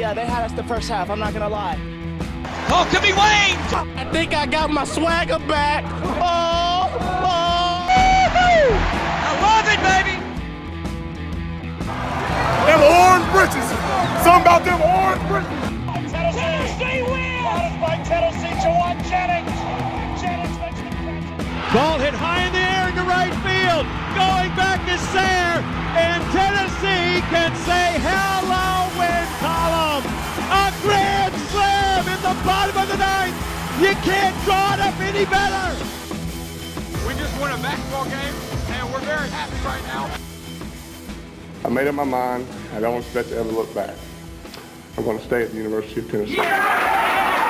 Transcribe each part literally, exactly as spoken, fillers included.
Yeah, they had us the first half. I'm not going to lie. Oh, could be Wayne! I think I got my swagger back. Oh, oh. Woo-hoo! I love it, baby! Them orange britches. Something about them orange britches. Tennessee wins! That is by Tennessee to one Jennings. Jennings makes the catch. Ball hit high in the air into right field. Going back to Sayre. And Tennessee can say hello, win column. A grand slam in the bottom of the ninth. You can't draw it up any better. We just won a basketball game, and we're very happy right now. I made up my mind. I don't expect to ever look back. I'm going to stay at the University of Tennessee. Yeah!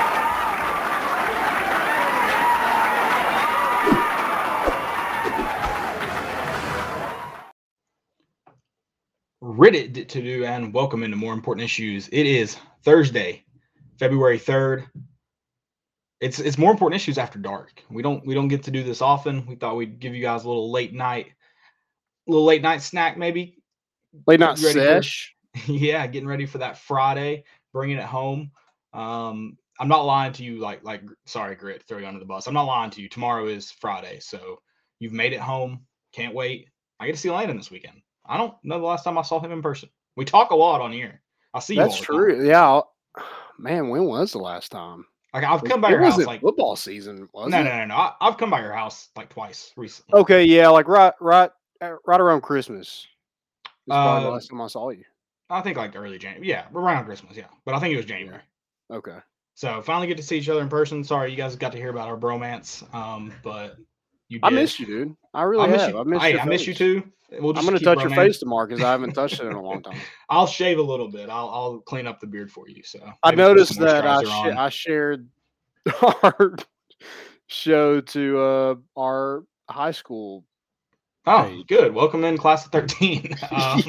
Reddit to do and welcome into More Important Issues. It is Thursday, February third. It's it's More Important Issues after dark. We don't we don't get to do this often. We thought we'd give you guys a little late night, a little late night snack maybe. Late night Ready sesh. For, yeah, getting ready for that Friday, bringing it home. Um, I'm not lying to you. Like like sorry, Grit, throw you under the bus. I'm not lying to you. Tomorrow is Friday, so you've made it home. Can't wait. I get to see Landon this weekend. I don't know the last time I saw him in person. We talk a lot on here. I see you. That's all the true. time. Yeah. Man, when was the last time? Like I've come by it your house wasn't like football season, was no, it? no, no, no. I, I've come by your house like twice recently. Okay, yeah, like right, right, uh, right around Christmas. That's probably Uh, the last time I saw you. I think like early January. Yeah, around Christmas. Yeah, but I think it was January. Okay. So finally get to see each other in person. Sorry, you guys got to hear about our bromance. Um, but you. Did. I miss you, dude. I really I miss have. you. I miss, hey, your I miss you face. too. We'll just I'm gonna keep touch your bromance. face tomorrow because I haven't touched it in a long time. I'll shave a little bit. I'll I'll clean up the beard for you. So I maybe put noticed some that I moisturizer sh- on. I shared our show to uh, our high school. Oh, page. good. Welcome in, class of thirteen. Um,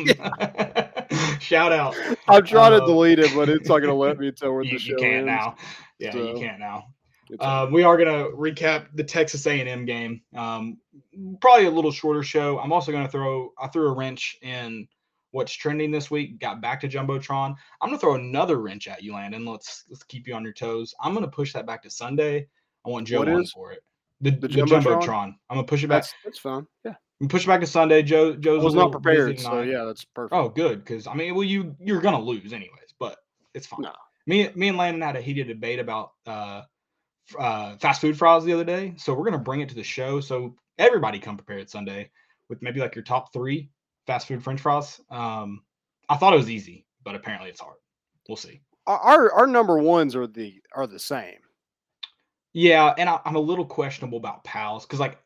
shout out. I'm trying to Uh, delete it, but it's not going to let me until where You, the show you can't ends. now. Yeah, so you can't now. it's Uh, okay. we are going to recap the Texas A and M game. Um, probably a little shorter show. I'm also going to throw. I threw a wrench in what's trending this week. Got back to Jumbotron. I'm going to throw another wrench at you, Landon. Let's let's keep you on your toes. I'm going to push that back to Sunday. I want Joe What on is? for it. The, The the Jumbotron? Jumbotron. I'm going to push it back. That's that's fine. Yeah, I'm push it back to Sunday. Joe Joe's I was a not little busy prepared, so tonight. yeah, that's perfect. Oh, good, because I mean, well, you you're gonna lose anyways, but it's fine. No. Me me and Landon had a heated debate about uh, uh, fast food fries the other day, so we're gonna bring it to the show. So everybody come prepared Sunday with maybe like your top three fast food French fries. Um, I thought it was easy, but apparently it's hard. We'll see. Our our number ones are the are the same. Yeah, and I, I'm a little questionable about Pal's because like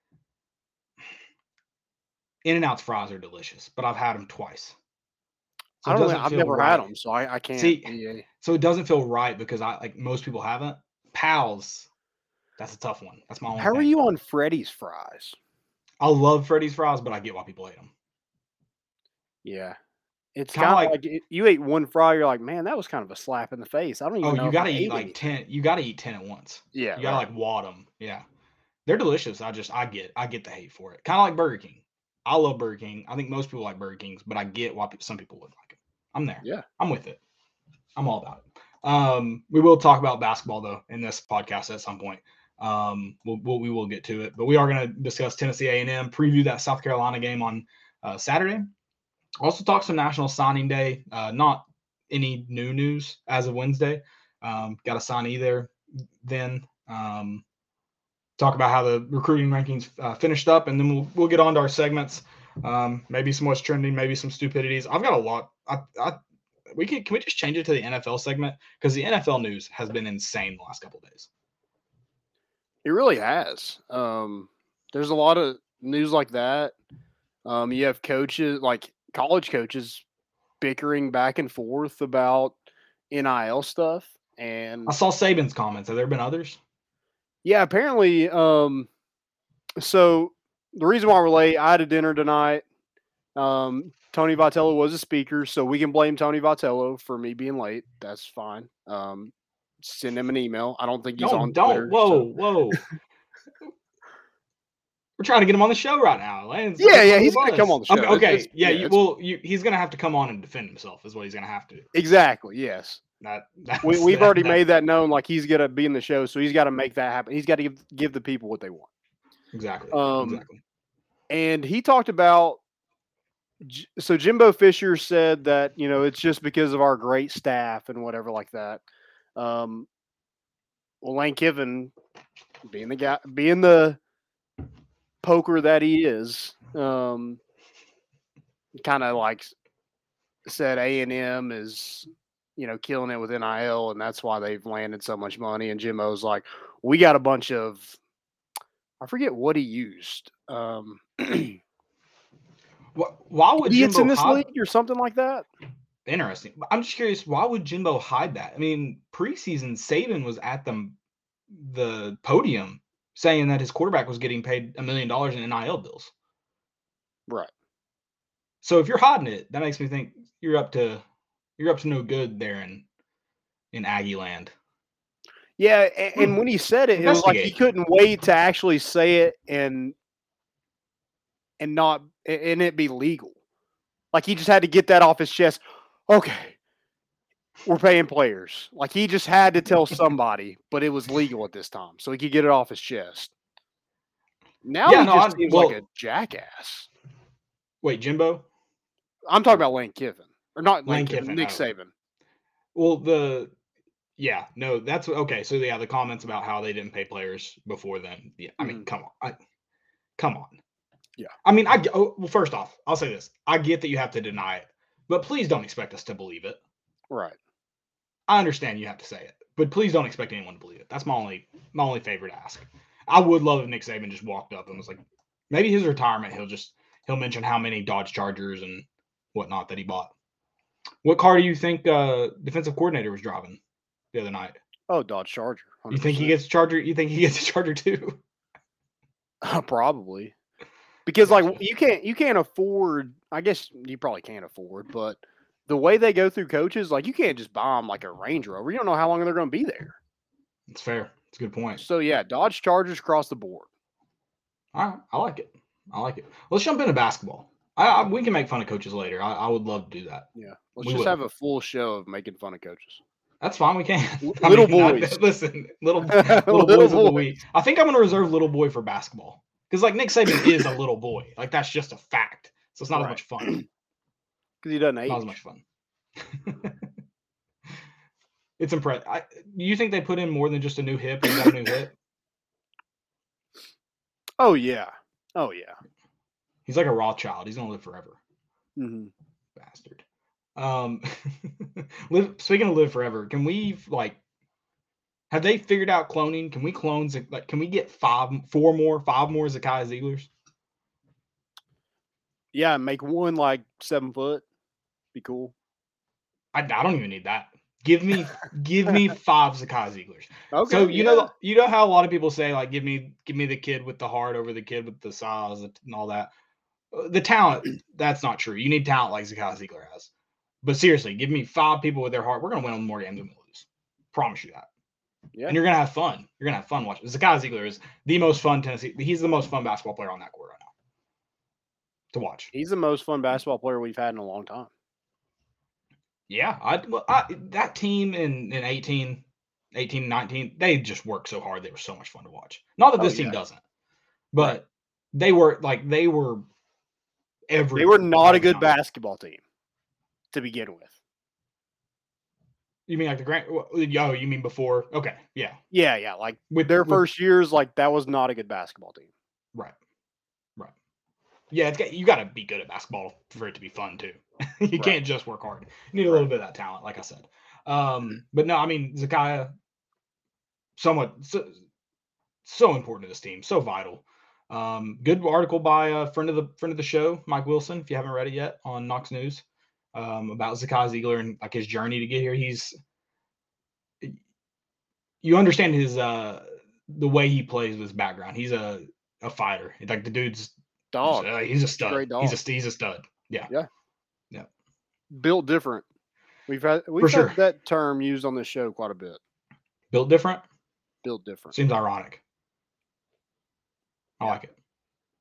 In-N-Out's fries are delicious, but I've had them twice. So I it don't. doesn't I've feel never right. had them, so I, I can't. See, yeah. So it doesn't feel right because I like most people haven't. Pal's, that's a tough one. That's my only How thing. are you on Freddy's fries? I love Freddy's fries, but I get why people hate them. Yeah, it's Kinda kind of like- like, it- you ate one fry. You're like, man, that was kind of a slap in the face. I don't even Oh, know. you if gotta I eat ate like anything. ten. You gotta eat ten at once. Yeah, You gotta right. like wad them. Yeah, they're delicious. I just I get I get the hate for it. Kind of like Burger King. I love Burger King. I think most people like Burger Kings, but I get why pe- some people would like it. I'm there. Yeah. I'm with it. I'm all about it. Um, we will talk about basketball though in this podcast at some point. Um, we'll, we'll we will get to it, but we are going to discuss Tennessee A and M, preview that South Carolina game on uh, Saturday. Also talk some National Signing Day. Uh, not any new news as of Wednesday. Um, got a signee there. Then um, talk about how the recruiting rankings uh, finished up, and then we'll we'll get on to our segments. Um, maybe some what's trending, maybe some stupidities. I've got a lot. I, I we can can we just change it to the N F L segment because the N F L news has been insane the last couple of days. It really has. Um, there's a lot of news like that. Um, you have coaches, like college coaches, bickering back and forth about N I L stuff, and I saw Saban's comments. Have there been others? yeah, apparently. Um, so the reason why we're late, I had a dinner tonight. Um, Tony Vitello was a speaker, so we can blame Tony Vitello for me being late. That's fine. Um, send him an email. I don't think he's No, on don't. Twitter. Whoa, so- whoa. We're trying to get him on the show right now. Lance, yeah, yeah, he's gonna come on the show. Okay, okay. It's, yeah, yeah you, well, you, he's gonna have to come on and defend himself. Is what he's gonna have to do. Exactly. Yes. That, that's, we, we've that, already that, made that known. Like he's gonna be in the show, so he's got to make that happen. He's got to give give the people what they want. Exactly. Um, exactly. And he talked about. So Jimbo Fisher said that you know it's just because of our great staff and whatever like that. Um, well, Lane Kiffin, being the guy, being the poker that he is, um, kind of like said A and M is, you know, killing it with N I L, and that's why they've landed so much money. And Jimbo's like, we got a bunch of, I forget what he used. Um, why would idiots Jimbo in this hide? league or something like that? Interesting. I'm just curious, why would Jimbo hide that? I mean, preseason, Saban was at the the podium saying that his quarterback was getting paid a million dollars in N I L deals. Right. So if you're hiding it, that makes me think you're up to you're up to no good there in in Aggie land. Yeah, and, and when he said it, it was like he couldn't wait to actually say it and and not and it be legal. Like he just had to get that off his chest. Okay, we're paying players. Like he just had to tell somebody, but it was legal at this time, so he could get it off his chest. Now yeah, he no, just I, seems well, like a jackass. Wait, Jimbo? I'm talking about Lane Kiffin, or not Lane, Lane Kiffin, Kiffin, Nick no. Saban. Well, the yeah, no, that's okay. So yeah, the comments about how they didn't pay players before then. Yeah, I mean, Mm. come on, I, come on. Yeah, I mean, I oh, well, first off, I'll say this: I get that you have to deny it, but please don't expect us to believe it. right. I understand you have to say it, but please don't expect anyone to believe it. That's my only my only favorite ask. I would love if Nick Saban just walked up and was like, maybe his retirement, he'll just he'll mention how many Dodge Chargers and whatnot that he bought. What car do you think uh, defensive coordinator was driving the other night? Oh, Dodge Charger. one hundred percent. You think he gets a Charger? You think he gets a Charger too? Probably. Because like you can't you can't afford. I guess you probably can't afford, but the way they go through coaches, like you can't just buy them like a Range Rover. You don't know how long they're going to be there. It's fair. It's a good point. So yeah, Dodge Chargers across the board. All right, I like it. I like it. Let's jump into basketball. I, I we can make fun of coaches later. I, I would love to do that. Yeah, let's We just will. have a full show of making fun of coaches. That's fine. We can. I Little mean, I- boys. listen, little little Little boys of the boys. week. I think I'm going to reserve little boy for basketball because like Nick Saban is a little boy. Like that's just a fact. So it's not Right. as much fun. Because he doesn't age. Not as much fun. It's impressive. I, do you think they put in more than just a new hip? Is that a new hip? Oh yeah. Oh yeah. He's like a Rothschild. He's going to live forever. Mm-hmm. Bastard. Um, live. Speaking of live forever, can we like? Have they figured out cloning? Can we clone? Z- Like, can we get five, four more, five more Zakiya Zieglers? Yeah, make one like seven foot. Be cool. I, I don't even need that. Give me, give me five Zakiya Zieglers. Okay. So you yeah. know, you know how a lot of people say like, give me, give me the kid with the heart over the kid with the size and all that. Uh, The talent, that's not true. You need talent like Zakiya Ziegler has. But seriously, give me five people with their heart. We're gonna win more games than we lose. Promise you that. Yeah. And you're gonna have fun. You're gonna have fun watching. Zakiya Ziegler is the most fun Tennessee. He's the most fun basketball player on that court right now to watch. He's the most fun basketball player we've had in a long time. Yeah, I, well, I that team in in eighteen, eighteen, nineteen, they just worked so hard. They were so much fun to watch. Not that Oh, this team yeah. doesn't, but Right. they were like they were every. They were not a good basketball team to begin with. You mean like the Grand? Oh, you mean before? Okay, yeah, Yeah, yeah. Like with their with- first years, like that was not a good basketball team. Right. Right. Yeah, it's got, you got to be good at basketball for it to be fun too. you Right. can't just work hard. You need a little bit of that talent, like I said. Um, but no, I mean Zakiya, somewhat so, so important to this team, so vital. Um, good article by a friend of the friend of the show, Mike Wilson. If you haven't read it yet, on Knox News, um, about Zakiya Ziegler and like his journey to get here. He's you understand his uh the way he plays with his background. He's a a fighter. Like the dude's Dog. uh, he's a stud. Straight He's dog. a he's a stud. Yeah. Built different. We've had we've For had sure. that term used on this show quite a bit. Built different. Built different. Seems ironic. I Yeah. like it.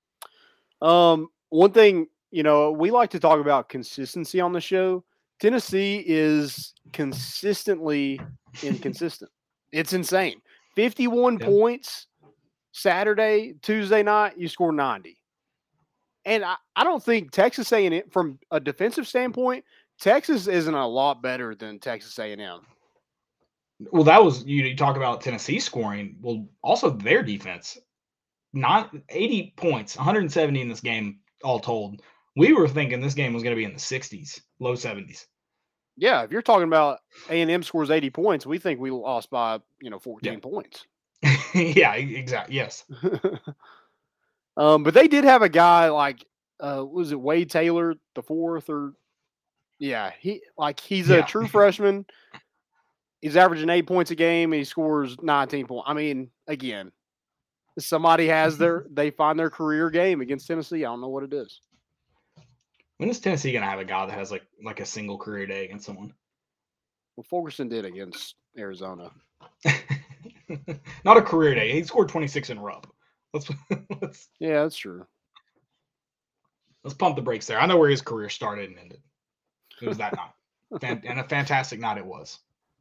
Um, one thing, you know, we like to talk about consistency on the show. Tennessee is consistently inconsistent. It's insane. fifty-one Yeah. points Saturday, Tuesday night, you score ninety. And I, I don't think Texas A and M, from a defensive standpoint, Texas isn't a lot better than Texas A and M. Well, that was you, you talk about Tennessee scoring. Well, also their defense, not eighty points, one hundred seventy in this game, all told. We were thinking this game was going to be in the sixties, low seventies. Yeah, if you're talking about A and M scores eighty points, we think we lost by, you know, fourteen Yeah. points. Yeah, exactly. Yes. um, but they did have a guy like, uh, was it Wade Taylor the fourth or? Yeah, he like he's Yeah. a true freshman. He's averaging eight points a game and he scores nineteen points. I mean, again, somebody has their they find their career game against Tennessee. I don't know what it is. When is Tennessee going to have a guy that has like like a single career day against someone? Well, Fulkerson did against Arizona. Not a career day. He scored twenty-six in a row. Let's let's Yeah, that's true. let's pump the brakes there. I know where his career started and ended. It was that night, Fan- and a fantastic night it was.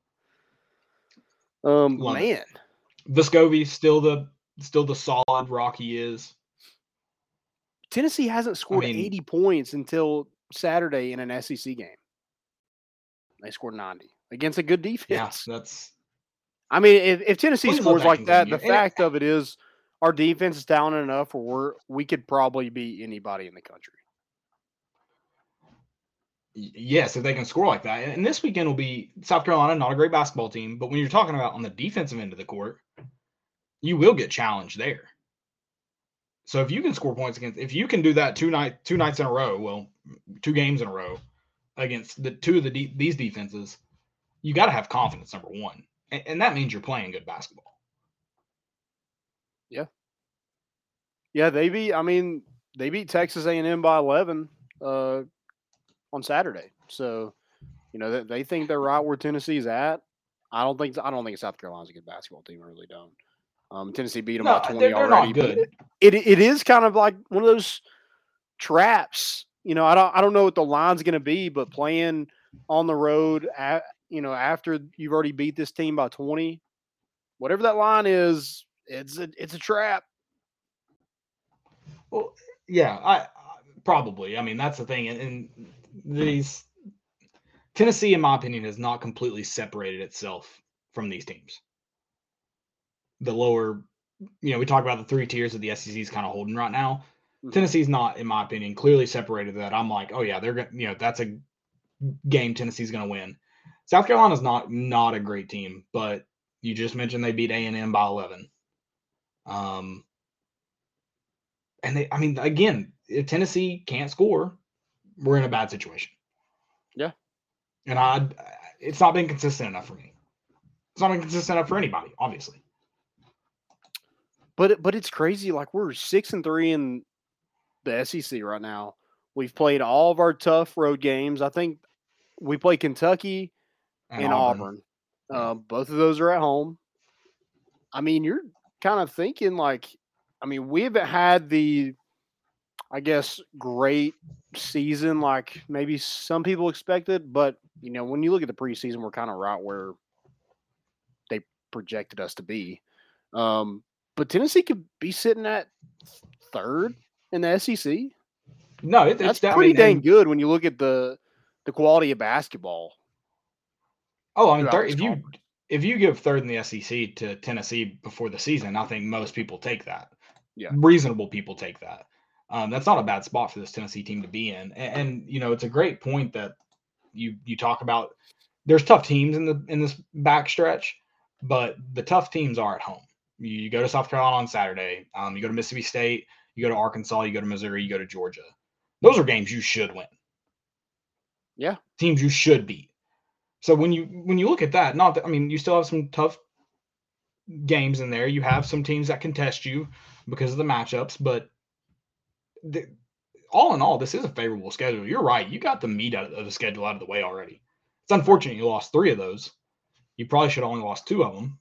Um, Love it. man, Vescovi still the still the solid rock he is. Tennessee hasn't scored mean- eighty points until Saturday in an S E C game. They scored ninety against a good Yeah, defense. that's I mean, if, if Tennessee When's scores that like can that, give the you? And it- fact of it is our defense is talented enough where we're, we could probably beat anybody in the country. y- yes, if they can score like that. And this weekend will be South Carolina, not a great basketball team, but when you're talking about on the defensive end of the court, you will get challenged there. So if you can score points against, if you can do that two night two nights in a row, well, two games in a row against the two of the de- these defenses, you got to have confidence. Number one, and, and that means you're playing good basketball. Yeah, they beat. I mean, they beat Texas A and M by eleven uh, on Saturday. So, you know, they, they think they're right where Tennessee's at. I don't think. I don't think South Carolina's a good basketball team. I really don't. Um, Tennessee beat them No, by twenty they're, they're already. not but good. It it is kind of like one of those traps. You know, I don't I don't know what the line's going to be, but playing on the road, at, you know, after you've already beat this team by twenty, whatever that line is, it's a it's a trap. Well, yeah, I, I probably. I mean, that's the thing. And, and these Tennessee, in my opinion, has not completely separated itself from these teams. The lower, you know, we talk about the three tiers that the S E C is kind of holding right now. Mhm. Tennessee's not, in my opinion, clearly separated that. I'm like, oh yeah, they're gonna, you know, that's a game Tennessee's gonna win. South Carolina's not not a great team, but you just mentioned they beat A and M by eleven. Um, and they, I mean, again, if Tennessee can't score, we're in a bad situation. Yeah. And I, it's not been consistent enough for me. It's not been consistent enough for anybody, obviously. But it- but it's crazy. Like we're six and three in the S E C right now. We've played all of our tough road games. I think we play Kentucky and, Auburn. Uh, both of those are at home. I mean, you're kind of thinking like, I mean, we haven't had the, I guess, great season like maybe some people expected. But you know, when you look at the preseason, we're kind of right where they projected us to be. Um, But Tennessee could be sitting at third in the S E C. No, it, That's it's I pretty mean, dang and- good when you look at the the quality of basketball. Oh, I mean, throughout third, this if you conference. if you give third in the S E C to Tennessee before the season, I think most people take that. Yeah. Reasonable people take that. Um, that's not a bad spot for this Tennessee team to be in. And, and you know, it's a great point that you you talk about. There's tough teams in the in this backstretch, but the tough teams are at home. You, you go to South Carolina on Saturday. Um, you go to Mississippi State. You go to Arkansas. You go to Missouri. You go to Georgia. Those are games you should win. Yeah. Teams you should beat. So when you when you look at that, not that I mean, you still have some tough games in there. You have some teams that can test you because of the matchups, but the, all in all, this is a favorable schedule. You're right. You got the meat out of the schedule out of the way already. It's unfortunate you lost three of those. You probably should have only lost two of them.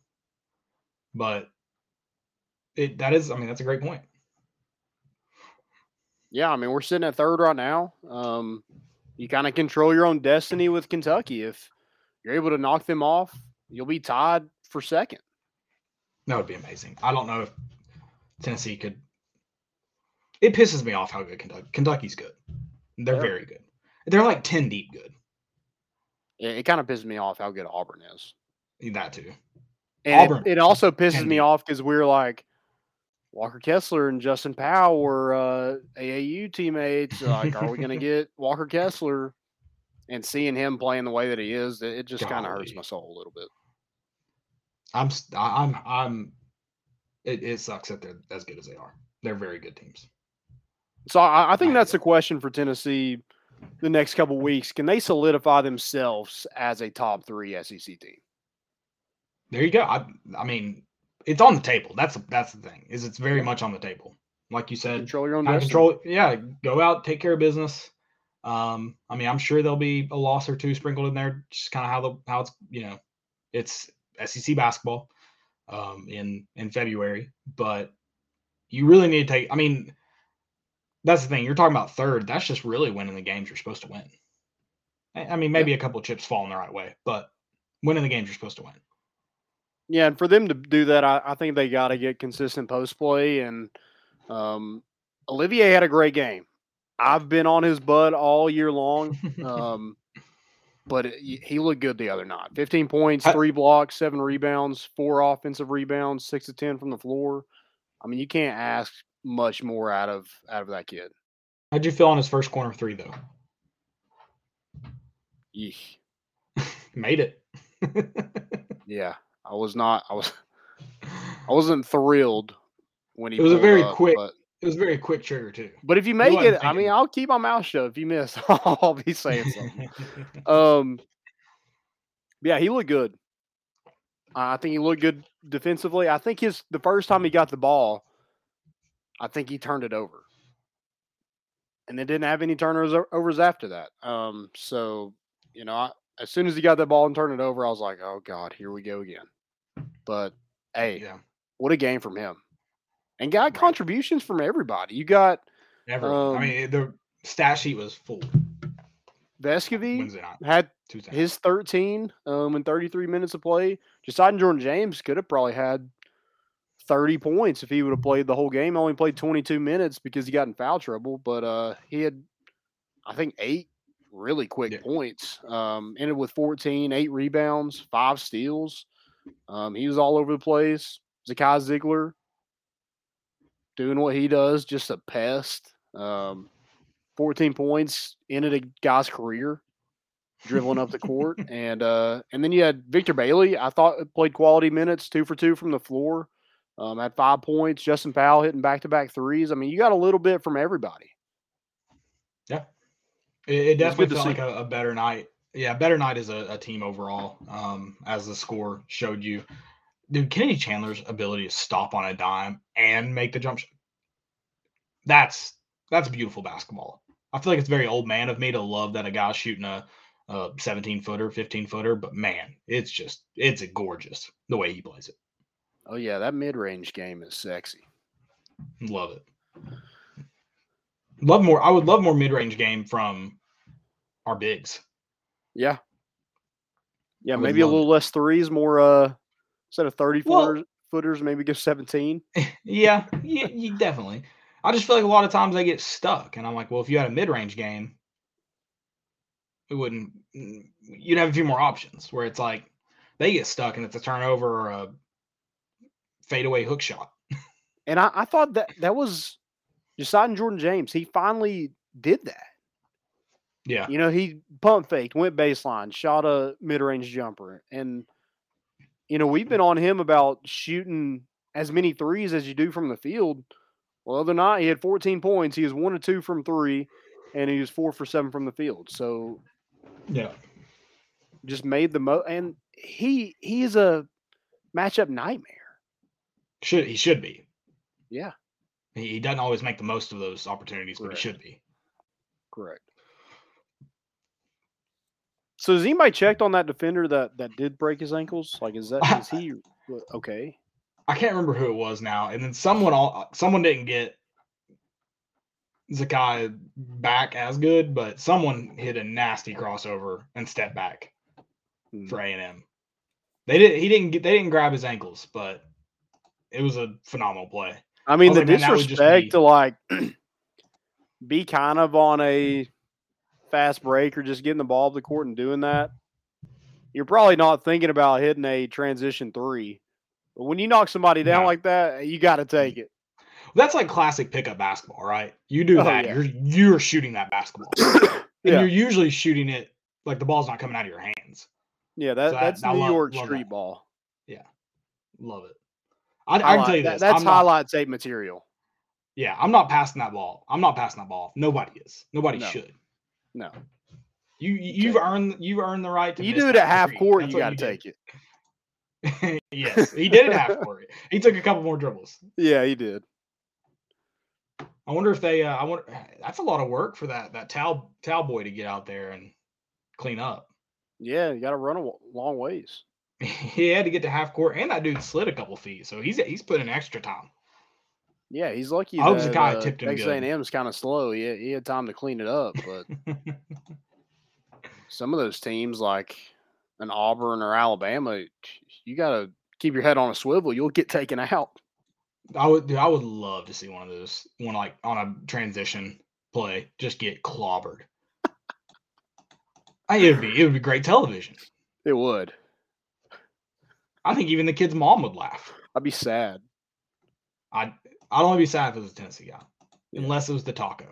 But it that is, I mean, that's a great point. Yeah, I mean, we're sitting at third right now. Um, you kind of control your own destiny with Kentucky. If you're able to knock them off, you'll be tied for second. That would be amazing. I don't know if Tennessee could. It pisses me off how good Kentucky. Kentucky's good. They're Yeah. very good. They're like ten deep good. It, it kind of pisses me off how good Auburn is. That too. And Auburn, it, it also pisses ten me deep. off because we're like, Walker Kessler and Justin Powell were uh, A A U teammates. Like, are we going to get Walker Kessler? And seeing him playing the way that he is, it, it just kind of hurts Golly. my soul a little bit. I'm. st- I'm. I'm. It, it sucks that they're as good as they are. They're very good teams. So I, I think I that's the agree. question for Tennessee the next couple weeks. Can they solidify themselves as a top three S E C team? There you go. I. I mean, it's on the table. That's that's the thing. Is it's very much on the table. Like you said, Control your own kind of destiny. control. Yeah, go out, take care of business. Um, I mean, I'm sure there'll be a loss or two sprinkled in there. Just kind of how the how it's you know, it's S E C basketball, um, in in February. But you really need to take. I mean, that's the thing. You're talking about third. That's just really winning the games you're supposed to win. I I mean, maybe a couple of chips falling the right way, but winning the games you're supposed to win. Yeah, and for them to do that, I, I think they got to get consistent post play. And um, Olivier had a great game. I've been on his butt all year long, um, but it, he looked good the other night. fifteen points, I- three blocks, seven rebounds, four offensive rebounds, six to ten from the floor. I mean, you can't ask much more out of out of that kid. How'd you feel on his first corner three though? Yeesh. Made it. Yeah, I was not. I was. I wasn't thrilled when he. It was a pulled very up, quick- But, It was a very quick trigger too. but if you make wasn't it, I mean, thinking. I'll keep my mouth shut. If you miss, I'll be saying something. Um, yeah, he looked good. I think he looked good defensively. I think his the first time he got the ball, I think he turned it over, and then didn't have any turnovers after that. Um, so you know, I, as soon as he got the ball and turned it over, I was like, oh God, here we go again. But hey, Yeah, what a game from him, and got contributions from everybody. You got never. Um, I mean, the stat sheet was full Vescovy Wednesday night, had Tuesday. his thirteen um, in thirty-three minutes of play. Josiah Jordan James could have probably had thirty points if he would have played the whole game. Only played twenty-two minutes because he got in foul trouble, but uh, he had, I think, eight really quick Yeah. points. Um, ended with fourteen, eight rebounds, five steals. Um, he was all over the place. Zakai Ziegler doing what he does, just a pest. Um, fourteen points, ended a guy's career, dribbling up the court. And uh, and then you had Victor Bailey. I thought played quality minutes, two for two from the floor. Um, had five points. Justin Powell hitting back-to-back threes. I mean, you got a little bit from everybody. Yeah, it, it It was good definitely to felt see. like a, a better night. Yeah, better night as a, a team overall, um, as the score showed you. Dude, Kennedy Chandler's ability to stop on a dime and make the jump shot, that's that's beautiful basketball. I feel like it's very old man of me to love that a guy's shooting a, a seventeen footer, fifteen footer, but man, it's just it's a gorgeous the way he plays it. Oh, yeah, that mid-range game is sexy. Love it. Love more. I would love more mid-range game from our bigs. Yeah. Yeah, I would maybe a love little less threes, more uh, instead of thirty Well- footers, footers, maybe go seventeen. Yeah, yeah, you definitely. I just feel like a lot of times they get stuck, and I'm like, well, if you had a mid-range game, it wouldn't. You'd have a few more options where it's like they get stuck and it's a turnover or a fadeaway hook shot. And I, I thought that that was Josiah Jordan James. He finally did that. Yeah, You know, he pump faked, went baseline, shot a mid-range jumper. And, you know, we've been on him about shooting as many threes as you do from the field. Well, the other night he had fourteen points. He was one or two from three, and he was four for seven from the field. So yeah. just made the most. And he he is a matchup nightmare. Should he should be. Yeah, He, he doesn't always make the most of those opportunities, but Correct. he should be. correct. So has anybody checked on that defender that that did break his ankles? Like, is that is he okay? I can't remember who it was now, and then someone all someone didn't get Zakai back as good, but someone hit a nasty crossover and stepped back Hmm. for A and M. They did. He didn't get. They didn't grab his ankles, but it was a phenomenal play. I mean, I was the like, man, that would just disrespect be- to like be kind of on a fast break or just getting the ball up the court and doing that. You're probably not thinking about hitting a transition three. But when you knock somebody down No. like that, you got to take it. That's like classic pickup basketball, right? You do Oh, that, yeah. you're you're shooting that basketball, and Yeah. you're usually shooting it like the ball's not coming out of your hands. Yeah, that, So I- that's I New love- York love street that. ball. Love it. I, I can Highlight- tell you that- this. that's I'm not- highlight tape material. Yeah, I'm not passing that ball. I'm not passing that ball. Nobody is. Nobody No. should. No. You you've Okay. earned you've earned the right to You miss do it that at half three. court, That's you what got to did. take it. Yes, he did it at half court. He took a couple more dribbles. Yeah, he did. I wonder if they. Uh, I wonder. That's a lot of work for that that towel towel boy to get out there and clean up. Yeah, you got to run a w- long ways. He had to get to half court, and that dude slid a couple feet, so he's he's putting in extra time. Yeah, he's lucky I hope that Zakai uh, tipped him Texas good. A and M is kind of slow. He had, he had time to clean it up, but some of those teams like an Auburn or Alabama, you got to keep your head on a swivel. You'll get taken out. I would dude, I would love to see one of those one like on a transition play just get clobbered. I, it would be it would be great television. It would. I think even the kid's mom would laugh. I'd be sad. I'd I'd only be sad if it was a Tennessee guy, unless it was the taco.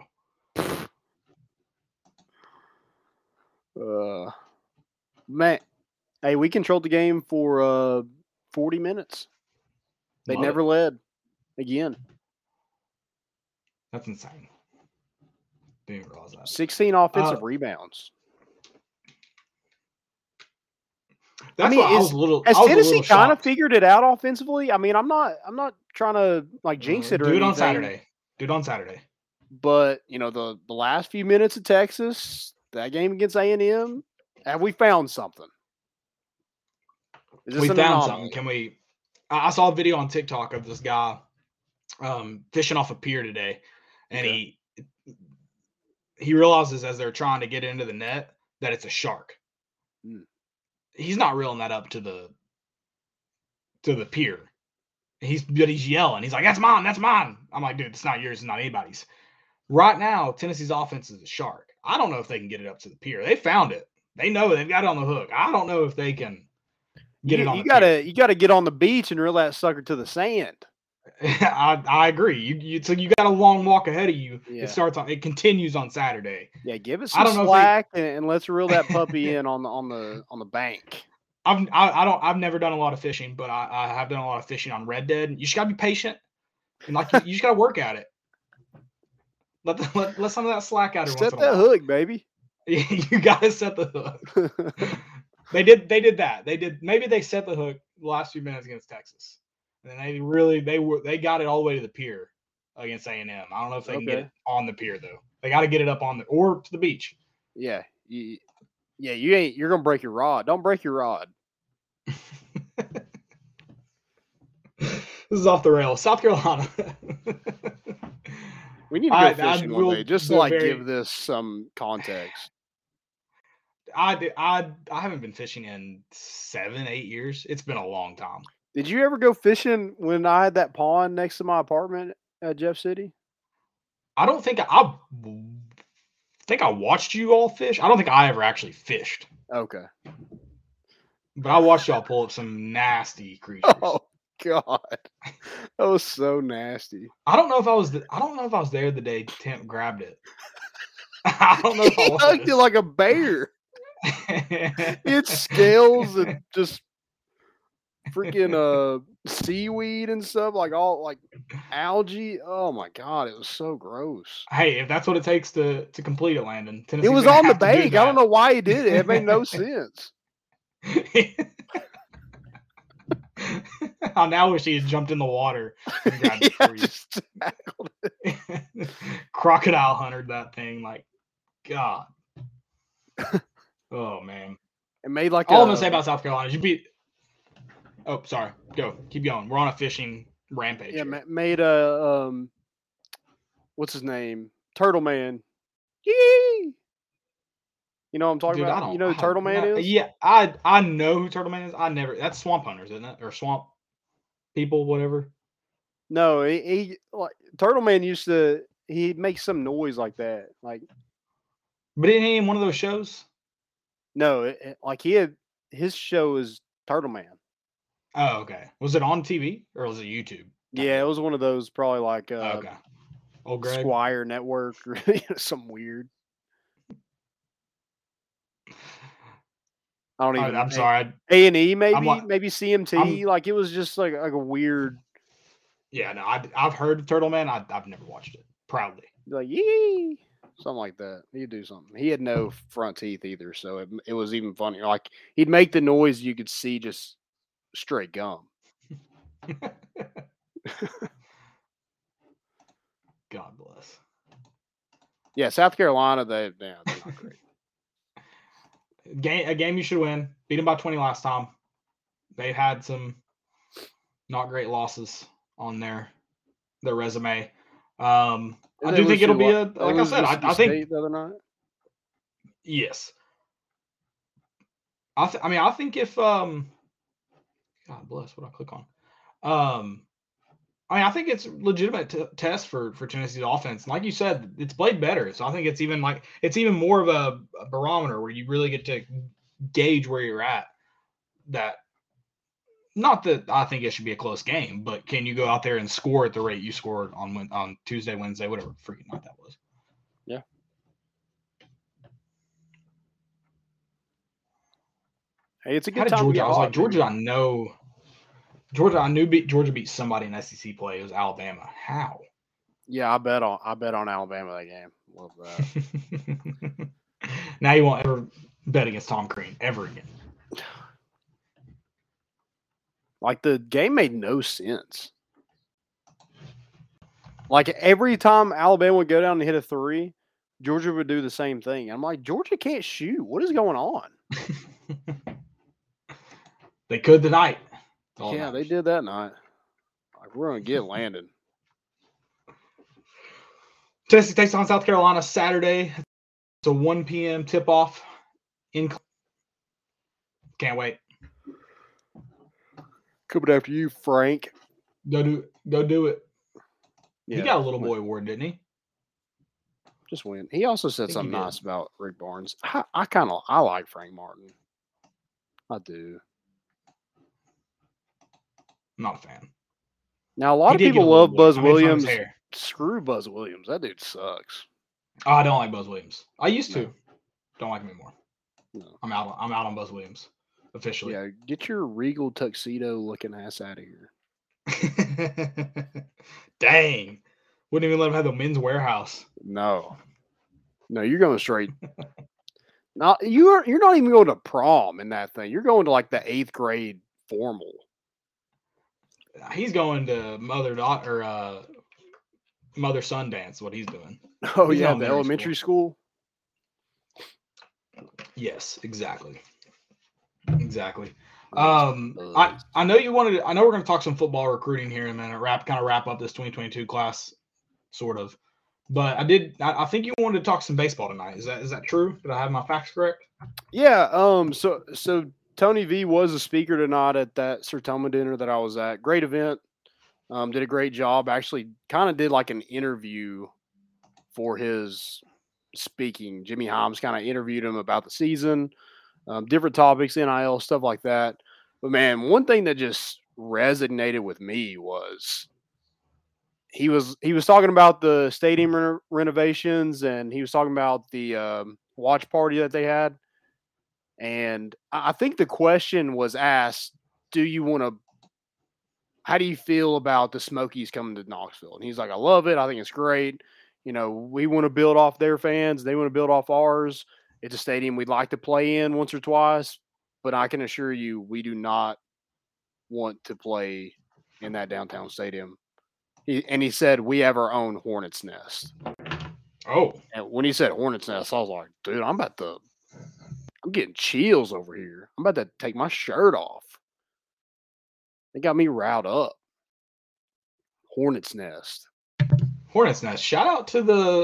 Uh, man, hey, we controlled the game for uh forty minutes. They Love never it. led again. That's insane. Didn't even realize that. sixteen offensive Uh, rebounds. That's mean, why I is- was a little. Has I was a Tennessee little kind of shocked. figured it out offensively? I mean, I'm not I'm not trying to like jinx Uh, it or Do it on anything, Saturday. Do it on Saturday. but you know the the last few minutes of Texas, that game against A and M, have we found something? Is this We an found anomaly? something. Can we? I I saw a video on TikTok of this guy um, fishing off a pier today, and Okay. he he realizes as they're trying to get into the net that it's a shark. Hmm. He's not reeling that up to the to the pier. He's but he's yelling. He's like, "That's mine. That's mine." I'm like, "Dude, it's not yours. It's not anybody's." Right now, Tennessee's offense is a shark. I don't know if they can get it up to the pier. They found it. They know they've got it on the hook. I don't know if they can get you, it on you the gotta pier. you gotta get on the beach and reel that sucker to the sand. I, I agree. You, you so you got a long walk ahead of you. Yeah. It starts on. It continues on Saturday. Yeah, give it I some don't know if they- slack and, and let's reel that puppy in on the on the on the bank. I've I, I don't I've never done a lot of fishing, but I, I have done a lot of fishing on Red Dead. You just gotta be patient, and like you, you just gotta work at it. Let, the, let let some of that slack out. Every Set once in a that while. hook, baby. You gotta set the hook. They did. They did that. They did. Maybe they set the hook the last few minutes against Texas, and then they really they were they got it all the way to the pier against A and M. I don't know if they can get Okay. it on the pier though. They got to get it up on the or to the beach. Yeah, you, yeah, you ain't. You're gonna break your rod. Don't break your rod. This is off the rails. South Carolina. We need to go I- I fishing one will day just to be like very- give this some context. I did- I I haven't been fishing in seven eight years. It's been a long time. Did you ever go fishing when I had that pond next to my apartment at Jeff City? I don't think I, I think I watched you all fish. I don't think I ever actually fished, Okay. but I watched y'all pull up some nasty creatures. Oh God, that was so nasty. I don't know if I was. The, I don't know if I was there the day Temp grabbed it. I don't know if He I hugged it was. like a bear. It's scales and just freaking uh seaweed and stuff, like all like algae. Oh my God, it was so gross. Hey, if that's what it takes to to complete it, Landon. It Tennessee's was gonna on the have to do bank. I don't that. know why he did it. It made no sense. I now wish he had jumped in the water and grabbed it Yeah, for you. just tackled it. Crocodile hunted that thing like God. Oh man. It made like All a, I'm gonna say about South Carolina is you beat. Oh, sorry. Go. Keep going. We're on a fishing rampage. yeah here. ma- made a um, what's his name? Turtle Man. Yee! You know what I'm talking Dude, I about? don't. You know who I- Turtle Man no, is? Yeah, I I know who Turtle Man is. I never. That's Swamp Hunters, isn't it? Or Swamp People, whatever. No, he, he like Turtle Man used to. He'd make some noise like that. Like But isn't he in one of those shows? no, it, it- like he had his show is Turtle Man. Oh, okay. Was it on T V or was it YouTube? Yeah, it was one of those probably like uh, Okay. Old Greg. Squire Network or something weird. I don't I, even. I'm sorry. I, A and E maybe, like- maybe C M T. I'm- like it was just like like a weird. yeah, no, I, I've heard of Turtle Man. I, I've never watched it. Proudly. Like yee, something like that. He'd do something. He had no front teeth either, so it it was even funnier. Like he'd make the noise you could see just straight gum. God bless. Yeah, South Carolina, they yeah, they're not great. Game a game you should win. Beat them by twenty last time. They've had some not great losses on their their resume. Um, I Didn't do they think lose it'll to be what- a they like I lose said. to I, I Mississippi think State the other night. yes. I th- I mean I think if um, God bless what I click on. Um, I mean I think it's a legitimate t- test for for Tennessee's offense. And like you said, it's played better. So I think it's even like it's even more of a, a barometer where you really get to gauge where you're at. That not that I think it should be a close game, but can you go out there and score at the rate you scored on Wed- on Tuesday, Wednesday, whatever freaking night that was? Yeah. Hey, it's a How good did time to Georgia? get I was hot, like Georgia. baby. I know Georgia. I knew beat Georgia beat somebody in S E C play. It was Alabama. How? Yeah, I bet on I bet on Alabama that game. Love that. Now you won't ever bet against Tom Crean ever again. Like the game made no sense. Like every time Alabama would go down and hit a three, Georgia would do the same thing. I'm like, Georgia can't shoot. What is going on? They could tonight. That's all that Yeah, they matters. did that night. Like we're gonna get Landon. Tennessee takes on South Carolina Saturday. It's a one p.m. tip off. In can't wait. Coming after you, Frank. Go do go do it. Yeah, He got a little win. boy award, didn't he? Just win. He also said think he something did. nice about Rick Barnes. I, I kind of I like Frank Martin. I do. I'm not a fan. Now a lot He of did get people a little love boy. Buzz I made fun of his Williams. hair. Screw Buzz Williams. That dude sucks. Oh, I don't like Buzz Williams. I used to. No. Don't like him anymore. No. I'm out. On, I'm out on Buzz Williams officially. Yeah, get your regal tuxedo looking ass out of here. Dang. Wouldn't even let him have the men's warehouse. No, no, you're going straight. Not you're you're not even going to prom in that thing. You're going to like the eighth grade formal. He's going to mother daughter uh mother son dance. What he's doing. Oh He's in yeah, the elementary elementary school. Yes, exactly. Exactly. Um, I, I know you wanted to, I know we're going to talk some football recruiting here in a minute, wrap kind of wrap up this twenty twenty-two class, sort of. But I did, I, I think you wanted to talk some baseball tonight. Is that is that true? Did I have my facts correct? Yeah. Um. So so Tony V was a speaker tonight at that Sertoma dinner that I was at. Great event. Um. Did a great job. Actually, kind of did like an interview for his speaking. Jimmy Himes kind of interviewed him about the season, um, different topics, N I L stuff like that. But man, one thing that just resonated with me was he was he was talking about the stadium re- renovations, and he was talking about the um, watch party that they had. And I I think the question was asked, "Do you want to? How do you feel about the Smokies coming to Knoxville?" And he's like, "I love it. I think it's great. You know, we want to build off their fans. They want to build off ours. It's a stadium we'd like to play in once or twice, but I can assure you, we do not want to play in that downtown stadium." He, and he said, "We have our own Hornets Nest." Oh, And when he said Hornets Nest, I was like, "Dude, I'm about to, I'm getting chills over here. I'm about to take my shirt off." They got me riled up. Hornets Nest. Hornets Nest. Shout out to the